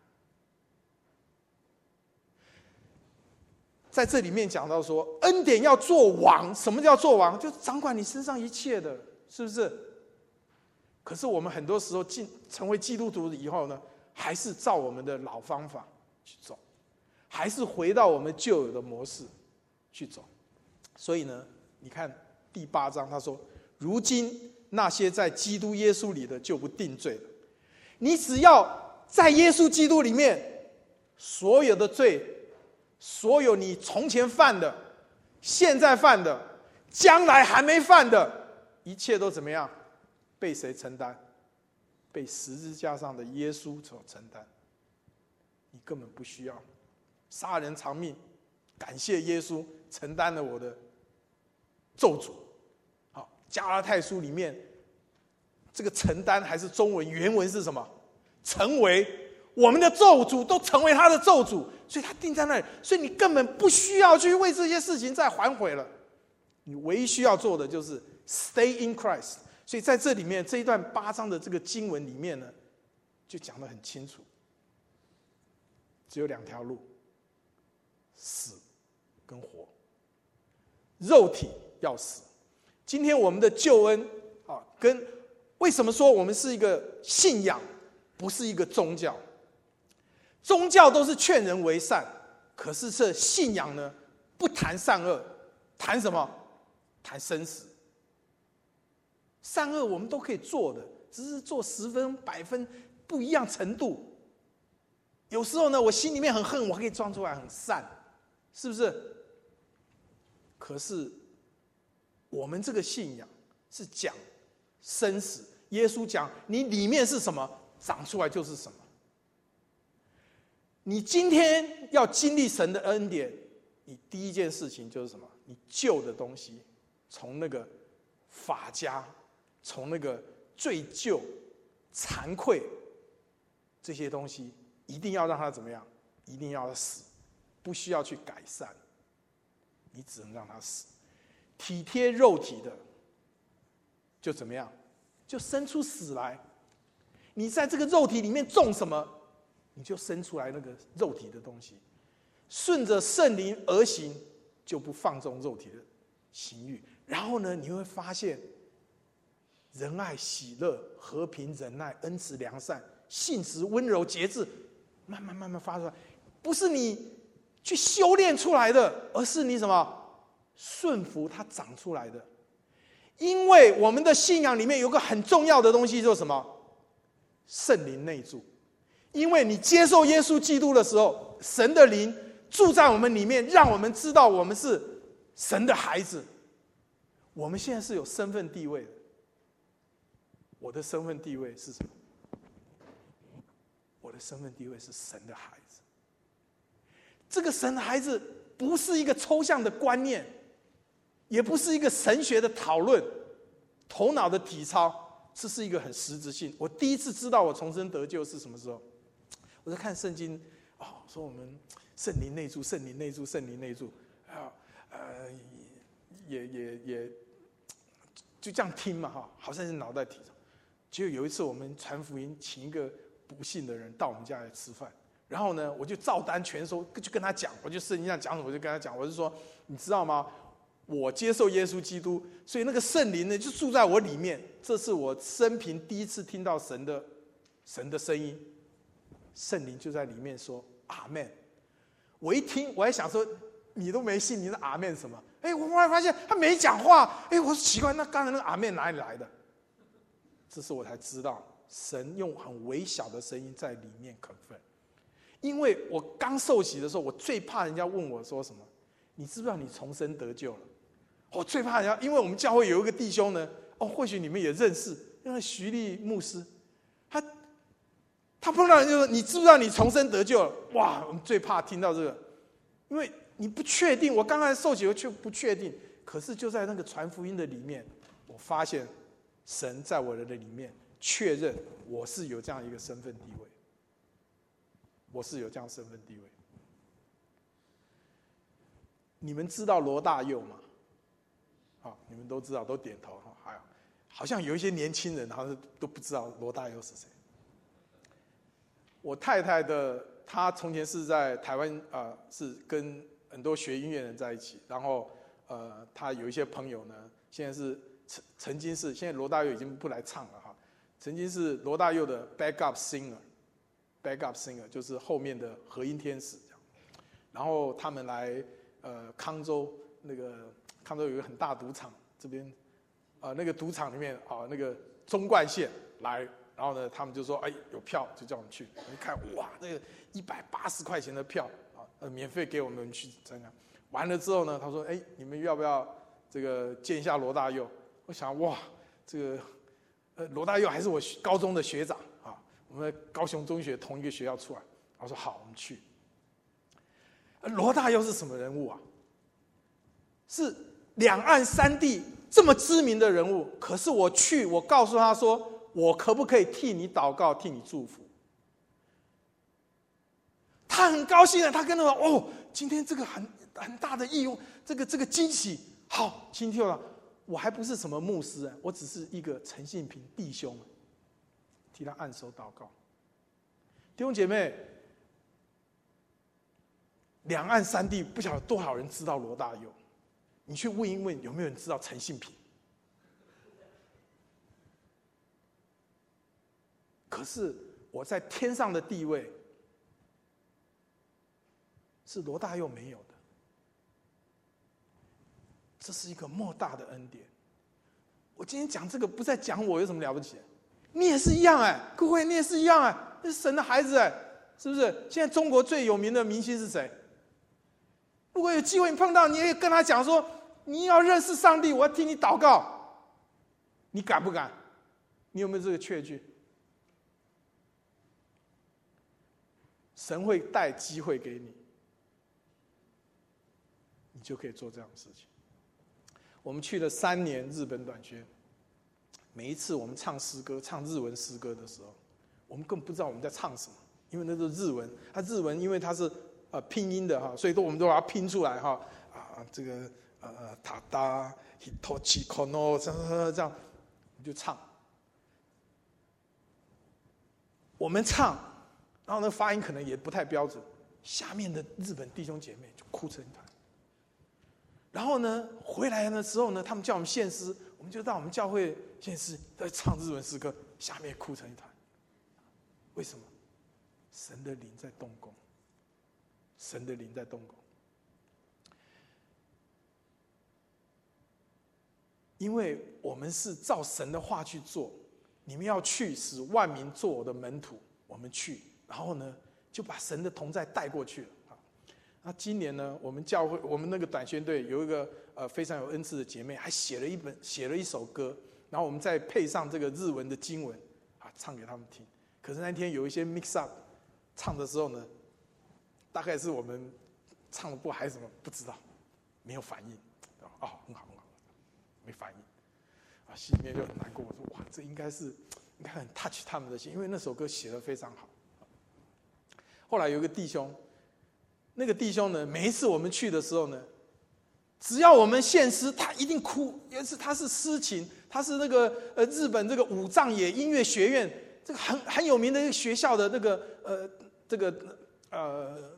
在这里面讲到说，恩典要做王，什么叫做王？就掌管你身上一切的，是不是？可是我们很多时候进成为基督徒以后呢，还是照我们的老方法去走，还是回到我们旧有的模式去走。所以呢，你看第八章他说：“如今那些在基督耶稣里的就不定罪了。”你只要在耶稣基督里面，所有的罪。所有你从前犯的、现在犯的、将来还没犯的，一切都怎么样？被谁承担？被十字架上的耶稣所承担。你根本不需要杀人偿命，感谢耶稣承担了我的咒诅。好，加拉太书里面这个承担还是中文原文是什么？成为。我们的咒诅都成为他的咒诅，所以他定在那里，所以你根本不需要去为这些事情再反悔了。你唯一需要做的就是 stay in Christ。所以在这里面这一段八章的这个经文里面呢，就讲得很清楚，只有两条路：死跟活。肉体要死。今天我们的救恩啊，跟为什么说我们是一个信仰，不是一个宗教？宗教都是劝人为善，可是这信仰呢，不谈善恶，谈什么？谈生死。善恶我们都可以做的， 只是做十分、百分不一样程度。有时候呢，我心里面很恨，我可以装出来很善，是不是？可是我们这个信仰是讲生死，耶稣讲你里面是什么，长出来就是什么。你今天要经历神的恩典，你第一件事情就是什么？你旧的东西，从那个法家，从那个罪疚、惭愧这些东西，一定要让它怎么样？一定要死，不需要去改善，你只能让它死。体贴肉体的，就怎么样？就生出死来。你在这个肉体里面种什么，你就生出来那个肉体的东西。顺着圣灵而行，就不放纵肉体的情欲。然后呢，你会发现仁爱、喜乐、和平、忍耐、恩慈、良善、信实、温柔、节制，慢慢慢慢发出来。不是你去修炼出来的，而是你什么顺服它长出来的。因为我们的信仰里面有个很重要的东西，就是什么？圣灵内住。因为你接受耶稣基督的时候，神的灵住在我们里面，让我们知道我们是神的孩子。我们现在是有身份地位的。我的身份地位是什么？我的身份地位是神的孩子。这个神的孩子不是一个抽象的观念，也不是一个神学的讨论、头脑的体操，这是一个很实质性。我第一次知道我重生得救是什么时候？我在看圣经，哦，说我们圣灵内住，圣灵内住，圣灵内住，啊，呃，也也也就这样听嘛，哈，好像是脑袋体操。结果有一次我们传福音，请一个不信的人到我们家来吃饭，然后呢，我就照单全收，就跟他讲，我就圣经上讲什么，我就跟他讲，我就说，你知道吗？我接受耶稣基督，所以那个圣灵呢就住在我里面。这是我生平第一次听到神的神的声音，圣灵就在里面说阿们。我一听，我还想说你都没信，你是阿们什么？哎，我后来发现他没讲话，哎，我说奇怪，那刚才那个阿们哪里来的？这时我才知道，神用很微小的声音在里面肯分。因为我刚受洗的时候，我最怕人家问我说什么，你知不知道你重生得救了？我最怕人家，因为我们教会有一个弟兄呢，哦，或许你们也认识，那个徐立牧师，他他碰到人就说，你知不知道你重生得救了？哇，我们最怕听到这个，因为你不确定。我刚才受洗，我却不确定。可是就在那个传福音的里面，我发现神在我的里面确认我是有这样一个身份地位，我是有这样身份地位。你们知道罗大佑吗？好，你们都知道，都点头哈。还有，好像有一些年轻人好像都不知道罗大佑是谁。我太太的，她从前是在台湾啊、呃，是跟很多学音乐人在一起，然后呃，她有一些朋友呢，现在是曾曾经是，现在罗大佑已经不来唱了哈，曾经是罗大佑的 backup singer，backup singer 就是后面的和音天使这样。然后他们来呃康州那个。康州有一个很大赌场，这边，啊、呃，那个赌场里面啊、呃，那个中冠县来，然后呢，他们就说，哎，有票，就叫我们去。我一看，哇，那个一百八十块钱的票啊，呃，免费给我们去参加。完了之后呢，他说，哎，你们要不要这个见一下罗大佑？我想，哇，这个，呃，罗大佑还是我高中的学长啊，我们高雄中学同一个学校出来。我说好，我们去。罗大佑是什么人物啊？是两岸三地这么知名的人物，可是我去，我告诉他说，我可不可以替你祷告，替你祝福？他很高兴的，他跟他说：“哦，今天这个很很大的义务，这个这个惊喜，好，今天了，我还不是什么牧师啊，我只是一个陈信平弟兄，替他按手祷告。”弟兄姐妹，两岸三地不晓得多少人知道罗大佑。你去问一问，有没有人知道陈信平？可是我在天上的地位是罗大佑没有的，这是一个莫大的恩典。我今天讲这个不在讲我有什么了不起， 你也是一样哎，各位你也是一样哎，那是神的孩子哎，是不是？现在中国最有名的明星是谁？如果有机会你碰到，你也跟他讲说，你要认识上帝，我要替你祷告，你敢不敢？你有没有这个确据？神会带机会给你，你就可以做这样的事情。我们去了三年日本短宣，每一次我们唱诗歌、唱日文诗歌的时候，我们根本不知道我们在唱什么，因为那都是日文。它日文因为它是呃拼音的哈，所以都我们都把它拼出来哈啊，这个呃塔达 hitochi kono 这样这样，你就唱。我们唱，然后那发音可能也不太标准，下面的日本弟兄姐妹就哭成一团。然后呢，回来的时候呢，他们叫我们献诗，我们就到我们教会献诗，在唱日文诗歌，下面哭成一团。为什么？神的灵在动工，神的灵在动工。因为我们是照神的话去做，你们要去，使万民做我的门徒。我们去，然后呢，就把神的同在带过去了。那今年呢，我们教会，我们那个短宣队有一个呃非常有恩赐的姐妹，还写了一本，写了一首歌，然后我们再配上这个日文的经文啊，唱给他们听。可是那天有一些 mix up， 唱的时候呢，大概是我们唱的不还是什么不知道，没有反应，哦，很好很好，没反应，啊，心里面就很难过。我说哇，这应该是应该很 touch 他们的心，因为那首歌写得非常好。后来有一个弟兄。那个弟兄呢，每一次我们去的时候呢，只要我们献诗，他一定哭。因为是他是诗琴，他是那个呃日本这个武藏野音乐学院这个很很有名的一个学校的那个呃这个呃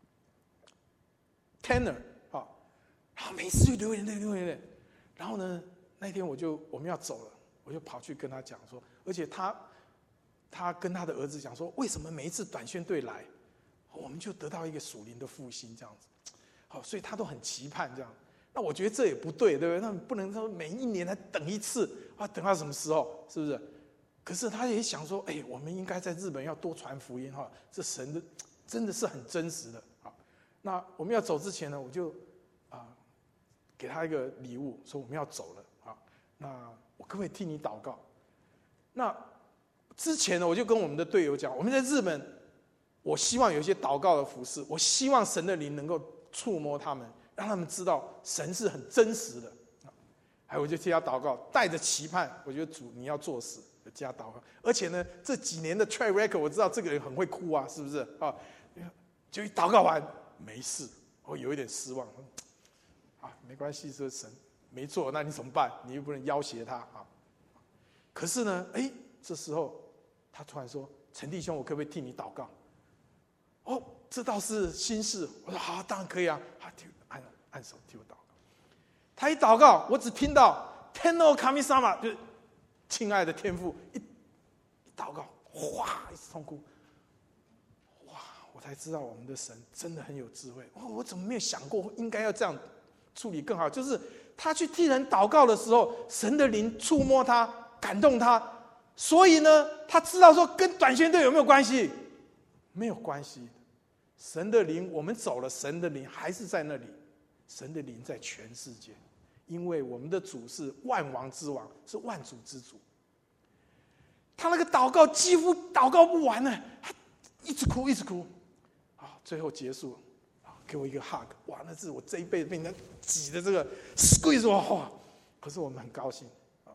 tenor 啊，然后每次就流眼泪流眼泪。然后呢，那天我就我们要走了，我就跑去跟他讲说，而且他他跟他的儿子讲说，为什么每一次短宣队来，我们就得到一个属灵的复兴，这样子，好，所以他都很期盼这样。那我觉得这也不对，对不对？那不能说每一年才等一次啊，等到什么时候？是不是？可是他也想说，哎，我们应该在日本要多传福音哈，这神的真的是很真实的啊。那我们要走之前呢，我就啊给他一个礼物，说我们要走了啊。那我可不可以替你祷告？那之前呢，我就跟我们的队友讲，我们在日本。我希望有一些祷告的服事，我希望神的灵能够触摸他们，让他们知道神是很真实的。还有，我就替他祷告，带着期盼，我觉得主你要做事，替他祷告。而且呢，这几年的 track record， 我知道这个人很会哭啊，是不是啊？就一祷告完没事，我有一点失望。啊，没关系，这神没做，那你怎么办？你又不能要挟他啊。可是呢，哎，这时候他突然说：“陈弟兄，我可不可以替你祷告？”哦，这倒是新事。我说好，当然可以啊。他按按手替我祷告。他一祷告，我只听到 “Tenno Kami-sama”， 就是亲爱的天父。一一祷告，哗，一直痛哭。哇，我才知道我们的神真的很有智慧。哦，我怎么没有想过应该要这样处理更好？就是他去替人祷告的时候，神的灵触摸他，感动他。所以呢，他知道说跟短宣队有没有关系？没有关系。神的灵，我们走了，神的灵还是在那里。神的灵在全世界，因为我们的主是万王之王，是万主之主。他那个祷告几乎祷告不完呢，他一直哭，一直哭，啊，最后结束，啊，给我一个 hug， 哇，那是我这一辈子被人挤的这个 squeeze 我，哇！可是我们很高兴啊，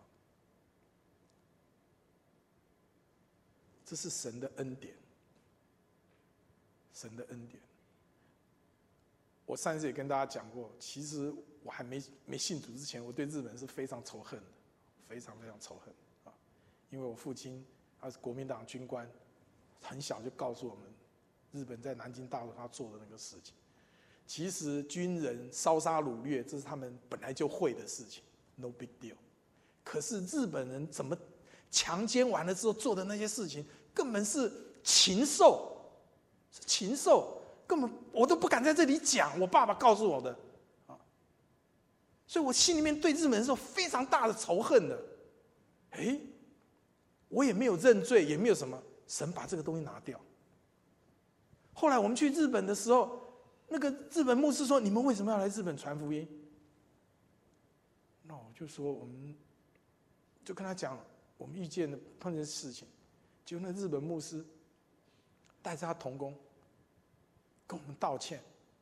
这是神的恩典。神的恩典，我上次也跟大家讲过，其实我还没没信主之前，我对日本是非常仇恨的，非常非常仇恨啊！因为我父亲他是国民党军官，很小就告诉我们，日本在南京大屠杀做的那个事情。其实军人烧杀掳掠，这是他们本来就会的事情 ，no big deal。可是日本人怎么强奸完了之后做的那些事情，根本是禽兽。是禽兽，根本我都不敢在这里讲。我爸爸告诉我的，啊，所以我心里面对日本人是有非常大的仇恨的。哎， 我也没有认罪，也没有什么，神把这个东西拿掉。后来我们去日本的时候，那个日本牧师说：“你们为什么要来日本传福音？”那我就说，我们就跟他讲我们遇见的碰见的事情。结果那日本牧师带着他同工跟我们道歉，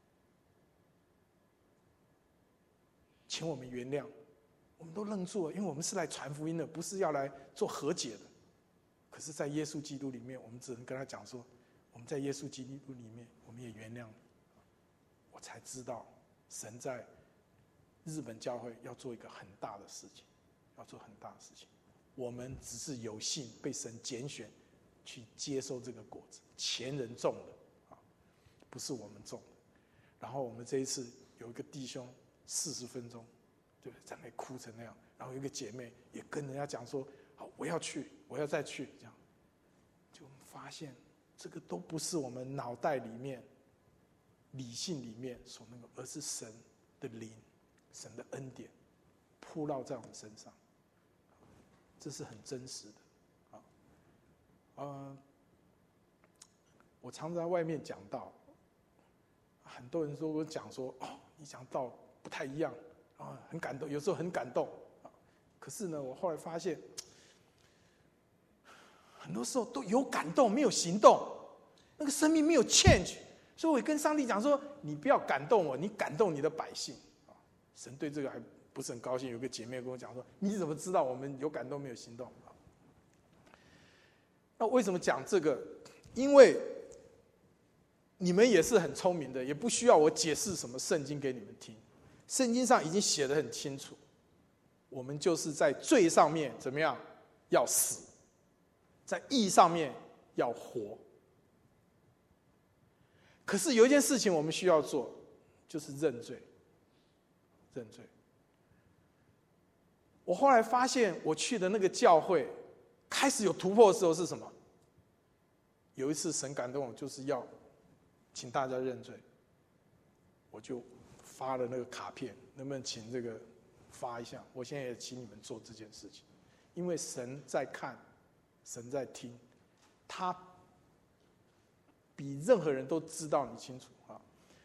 请我们原谅。我们都愣住了，因为我们是来传福音的，不是要来做和解的。可是在耶稣基督里面，我们只能跟他讲说，我们在耶稣基督里面，我们也原谅你。我才知道神在日本教会要做一个很大的事情，要做很大的事情。我们只是有幸被神拣选去接受这个果子，前人种的，不是我们种的。然后我们这一次有一个弟兄四十分钟对，在那里哭成那样，然后有一个姐妹也跟人家讲说：“好，我要去，我要再去。”这样，就发现这个都不是我们脑袋里面、理性里面所那个，而是神的灵、神的恩典铺落在我们身上，这是很真实的啊。呃，我常常在外面讲道，很多人说我讲说：“哦，你讲道不太一样。”啊，很感动，有时候很感动啊。可是呢，我后来发现，很多时候都有感动，没有行动，那个生命没有 change。所以我跟上帝讲说：“你不要感动我，你感动你的百姓。”啊，神对这个还不是很高兴。有个姐妹跟我讲说：“你怎么知道我们有感动没有行动？”啊，那为什么讲这个？因为你们也是很聪明的，也不需要我解释什么圣经给你们听。圣经上已经写得很清楚，我们就是在罪上面怎么样要死，在义上面要活。可是有一件事情我们需要做，就是认罪。认罪。我后来发现，我去的那个教会开始有突破的时候是什么？有一次神感动我，就是要请大家认罪，我就发了那个卡片，能不能请这个发一下？我现在也请你们做这件事情，因为神在看，神在听，他比任何人都知道你清楚啊。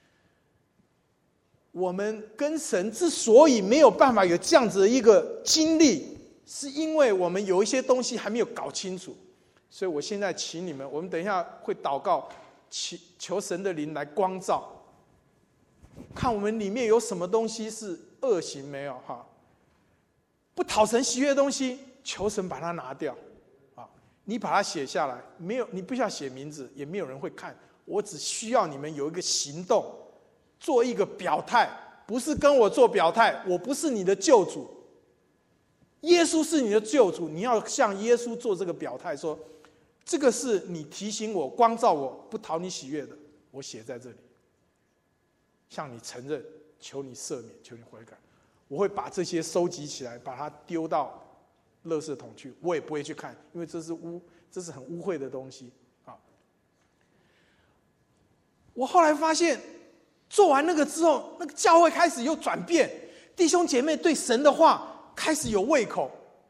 我们跟神之所以没有办法有这样子的一个经历，是因为我们有一些东西还没有搞清楚。所以我现在请你们，我们等一下会祷告，求神的灵来光照。看我们里面有什么东西是恶行没有哈？不讨神喜悦的东西，求神把它拿掉啊！你把它写下来，没有，你不需要写名字，也没有人会看。我只需要你们有一个行动，做一个表态，不是跟我做表态，我不是你的救主，耶稣是你的救主，你要向耶稣做这个表态，说这个是你提醒我、光照我、不讨你喜悦的，我写在这里。向你承认，求你赦免，求你悔改。我会把这些收集起来，把它丢到垃圾桶去，我也不会去看，因为这是污，这是很污秽的东西啊。我后来发现，做完那个之后，那个教会开始有转变，弟兄姐妹对神的话开始有胃口。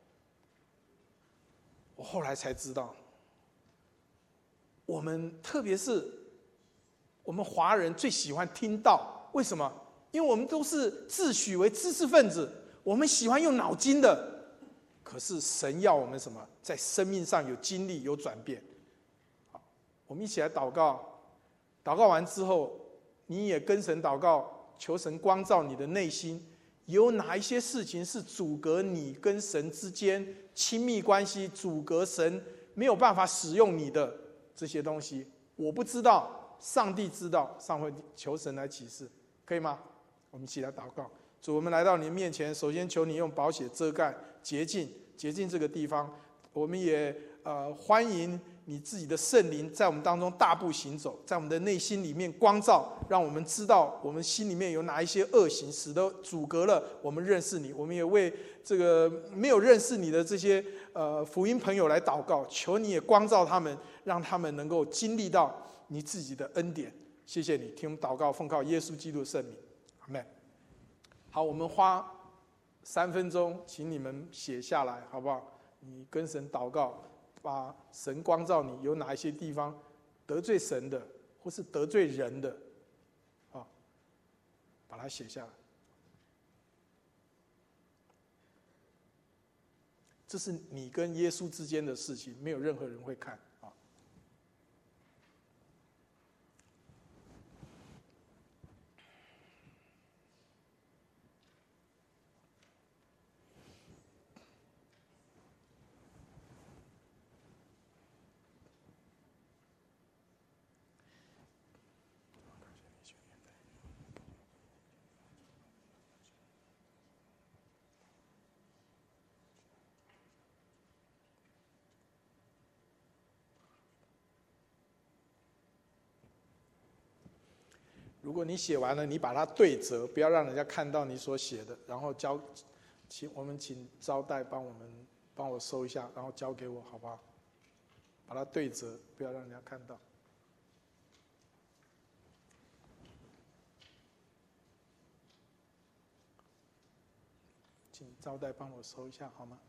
我后来才知道，我们特别是我们华人最喜欢听道。为什么？因为我们都是自诩为知识分子，我们喜欢用脑筋的。可是神要我们什么？在生命上有经历，有转变。好，我们一起来祷告。祷告完之后，你也跟神祷告，求神光照你的内心，有哪一些事情是阻隔你跟神之间亲密关系，阻隔神没有办法使用你的这些东西？我不知道，上帝知道，上会求神来启示。可以吗？我们一起来祷告。主，我们来到你面前，首先求你用宝血遮盖、洁净、洁净这个地方。我们也呃欢迎你自己的圣灵在我们当中大步行走，在我们的内心里面光照，让我们知道我们心里面有哪一些恶行，使得阻隔了我们认识你。我们也为这个没有认识你的这些呃福音朋友来祷告，求你也光照他们，让他们能够经历到你自己的恩典。谢谢你，听我们祷告，奉靠耶稣基督的圣名，阿们。好，我们花三分钟，请你们写下来，好不好？你跟神祷告， 把神光照你，有哪一些地方得罪神的，或是得罪人的，啊，把它写下来。这是你跟耶稣之间的事情，没有任何人会看啊。如果你写完了，你把它对折，不要让人家看到你所写的，然后交，请我们请招待帮我们帮我收一下，然后交给我，好不好？把它对折，不要让人家看到。请招待帮我收一下，好吗？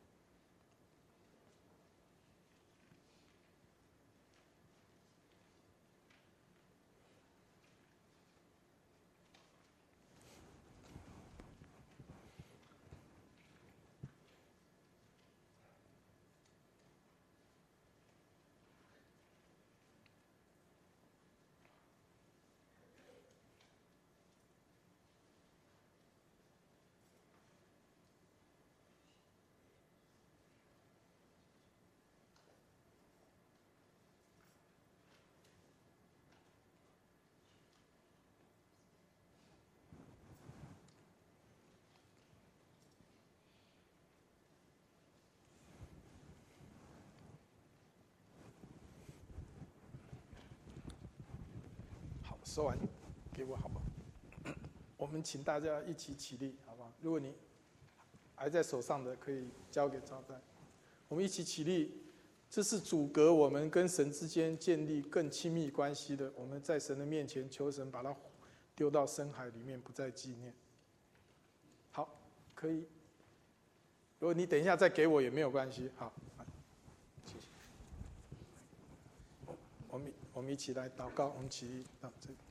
收完，给我好不好？我们请大家一起起立，好不好？如果你还在手上的，可以交给招待。我们一起起立，这是阻隔我们跟神之间建立更亲密关系的。我们在神的面前求神把它丢到深海里面，不再纪念。好，可以。如果你等一下再给我也没有关系。好，谢谢。我们我们一起来祷告，我们起立到这里。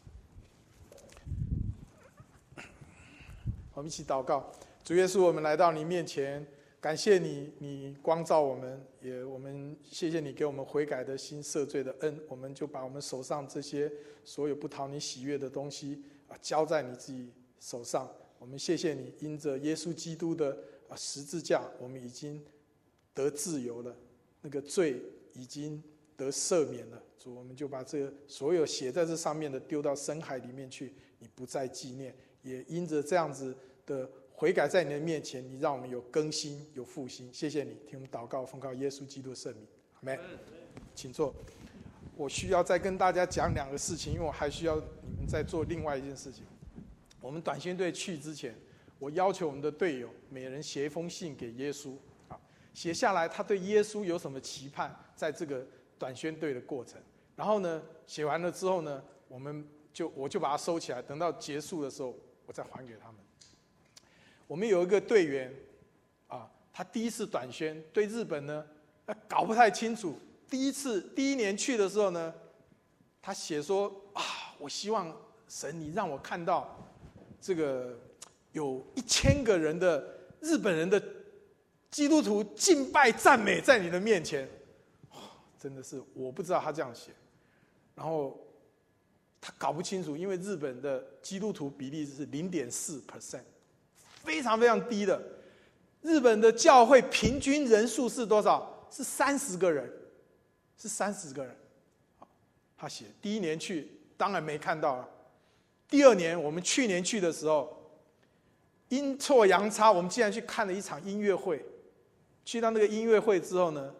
我们一起祷告，主耶稣，我们来到你面前，感谢你，你光照我们，也我们谢谢你给我们悔改的心、赦罪的恩，我们就把我们手上这些所有不讨你喜悦的东西啊，交在你自己手上。我们谢谢你，因着耶稣基督的啊十字架，我们已经得自由了，那个罪已经得赦免了。主，我们就把这个所有写在这上面的丢到深海里面去，你不再纪念。也因着这样子的悔改在你的面前，你让我们有更新、有复兴。谢谢你，听我们祷告，奉靠耶稣基督的圣名，阿们。请坐。我需要再跟大家讲两个事情，因为我还需要你们再做另外一件事情。我们短宣队去之前，我要求我们的队友每人写一封信给耶稣，啊，写下来他对耶稣有什么期盼，在这个短宣队的过程。然后呢，写完了之后呢，我们就我就把它收起来，等到结束的时候，我再还给他们。我们有一个队员，啊，他第一次短宣，对日本呢，搞不太清楚。第一次第一年去的时候呢，他写说啊，我希望神你让我看到这个有一千个人的日本人的基督徒敬拜赞美在你的面前，哦，真的是我不知道他这样写，然后。他搞不清楚，因为日本的基督徒比例是 零点四 percent， 非常非常低的。日本的教会平均人数是多少？是三十个人，是三十个人。他写第一年去，当然没看到了。第二年，我们去年去的时候，阴错阳差，我们竟然去看了一场音乐会。去到那个音乐会之后呢，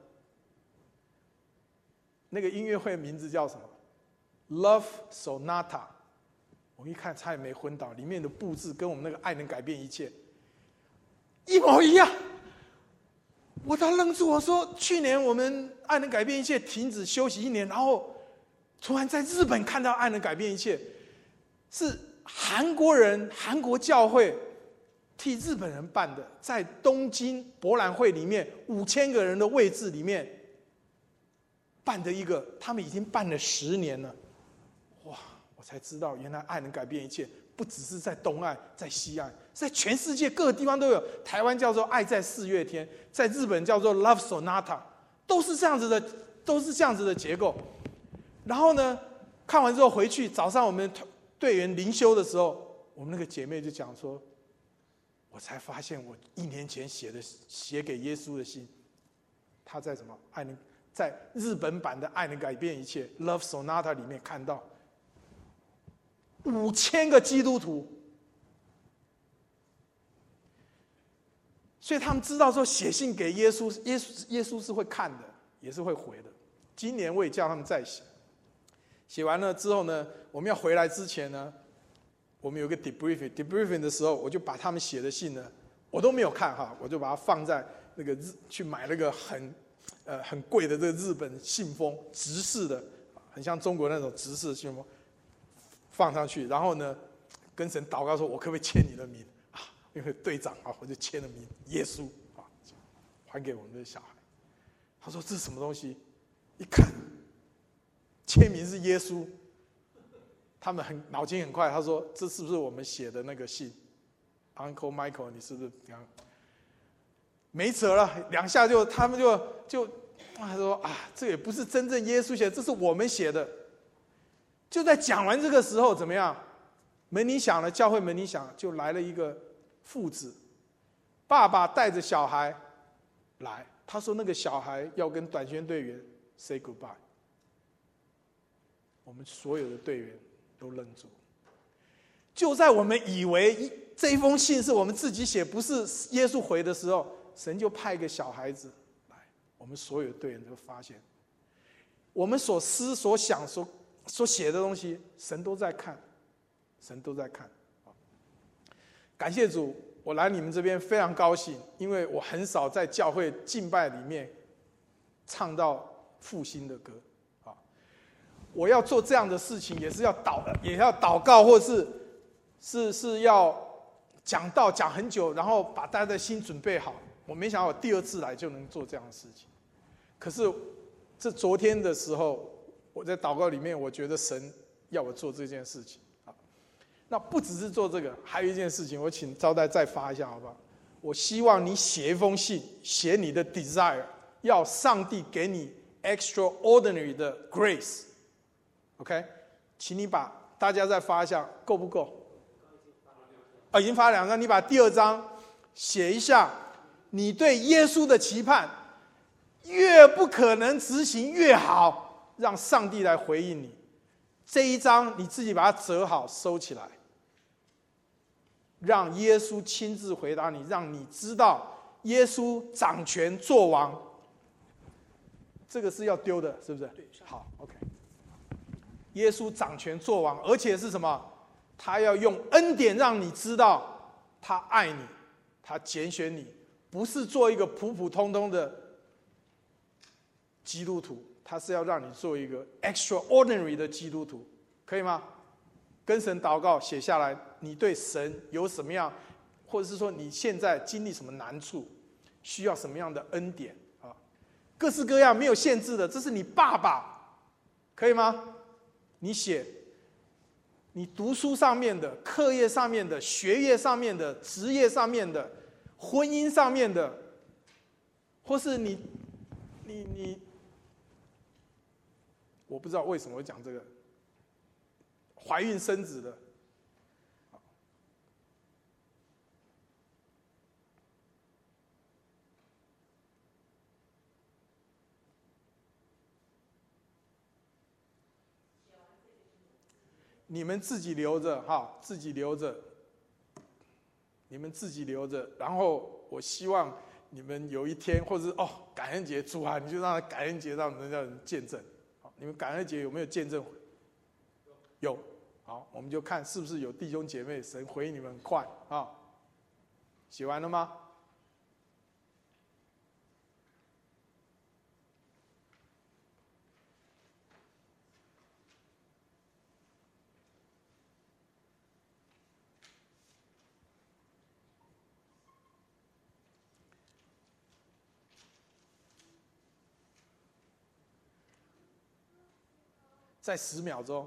那个音乐会名字叫什么？Love Sonata， 我一看差点没昏倒，里面的布置跟我们那个《爱能改变一切》一模一样。我当愣住，我说去年我们《爱能改变一切》停止休息一年，然后突然在日本看到《爱能改变一切》，是韩国人、韩国教会替日本人办的，在东京博览会里面五千个人的位置里面办的一个，他们已经办了十年了。哇！我才知道，原来爱能改变一切，不只是在东岸，在西岸，在全世界各个地方都有。台湾叫做“爱在四月天”，在日本叫做 “Love Sonata”， 都是这样子的，都是这样子的结构。然后呢，看完之后回去，早上我们队员灵修的时候，我们那个姐妹就讲说，我才发现我一年前写的写给耶稣的信，他在什么爱能在日本版的《爱能改变一切》Love Sonata 里面看到五千个基督徒，所以他们知道说写信给耶稣，耶稣耶稣是会看的，也是会回的。今年我也叫他们再写，写完了之后呢，我们要回来之前呢，我们有个 debriefing debriefing 的时候，我就把他们写的信呢，我都没有看哈，我就把它放在那个日去买那个很呃很贵的这个日本信封，直式的，很像中国那种直式的信封，放上去，然后呢，跟神祷告说，我可不可以签你的名啊？因为队长啊，我就签了名，耶稣啊，还给我们的小孩。他说这是什么东西？一看，签名是耶稣。他们很脑筋很快，他说：“这是不是我们写的那个信 ？Uncle Michael， 你是不是这样？”没辙了，两下就他们就就他说啊，这也不是真正耶稣写的，这是我们写的。就在讲完这个时候，怎么样？门铃响了，教会门铃响了，就来了一个父子，爸爸带着小孩来，他说那个小孩要跟短宣队员 say goodbye。我们所有的队员都愣住。就在我们以为这一封信是我们自己写，不是耶稣回的时候，神就派一个小孩子来，我们所有的队员都发现，我们所思所想所所写的东西，神都在看，神都在看。感谢主，我来你们这边非常高兴，因为我很少在教会敬拜里面唱到复兴的歌。我要做这样的事情，也是要祷，也要祷告，或是是是要讲道讲很久，然后把大家的心准备好。我没想到我第二次来就能做这样的事情。可是这昨天的时候，我在祷告里面，我觉得神要我做这件事情啊。那不只是做这个，还有一件事情，我请招待再发一下好不好？我希望你写一封信，写你的 desire， 要上帝给你 extraordinary 的 grace。OK， 请你把大家再发一下，够不够？啊，已经发两张，你把第二张写一下，你对耶稣的期盼，越不可能执行越好，让上帝来回应你。这一张你自己把它折好收起来，让耶稣亲自回答你，让你知道耶稣掌权作王。这个是要丢的，是不是？好 ，OK。耶稣掌权作王，而且是什么？他要用恩典让你知道他爱你，他拣选你，不是做一个普普通通的基督徒，他是要让你做一个 extraordinary 的基督徒，可以吗？跟神祷告，写下来，你对神有什么样，或者是说你现在经历什么难处，需要什么样的恩典啊？各式各样，没有限制的，这是你爸爸，可以吗？你写，你读书上面的、课业上面的、学业上面的、职业上面的、婚姻上面的，或是你、你、你，我不知道为什么会讲这个，怀孕生子的，你们自己留着哈，自己留着，你们自己留着。然后我希望你们有一天，或者是哦，感恩节主啊，你就让感恩节让人家人见证。好，你们感恩节有没有见证？有。好，我们就看是不是有弟兄姐妹，神回应你们很快啊。写完了吗？ 再十秒钟。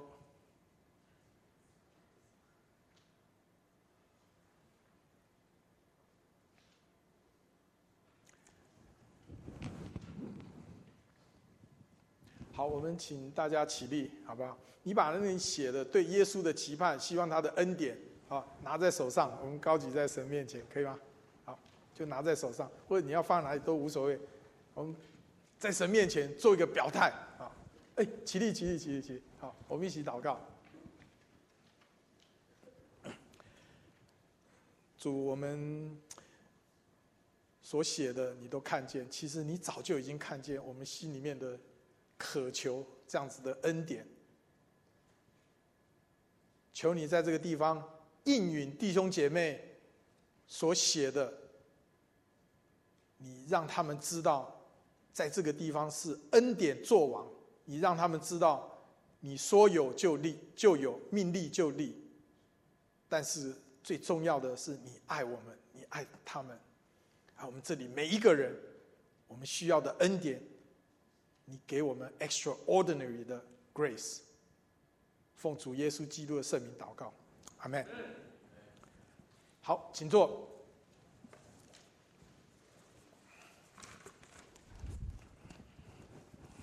好，我们请大家起立，好不好？你把那里写的对耶稣的期盼，希望他的恩典，好，拿在手上，我们高举在神面前，可以吗？好，就拿在手上，或者你要放哪里都无所谓。我们在神面前做一个表态，啊，哎，起立，起立，起立，起立，好，我们一起祷告。主，我们所写的你都看见，其实你早就已经看见我们心里面的渴求这样子的恩典。求你在这个地方应允弟兄姐妹所写的，你让他们知道在这个地方是恩典作王，你让他们知道你说有就立就有，命立就立。但是最重要的是你爱我们，你爱他们，啊，我们这里每一个人我们需要的恩典，你给我们 extraordinary 的 grace。 奉主耶稣基督的圣名祷告，阿们。好，请坐。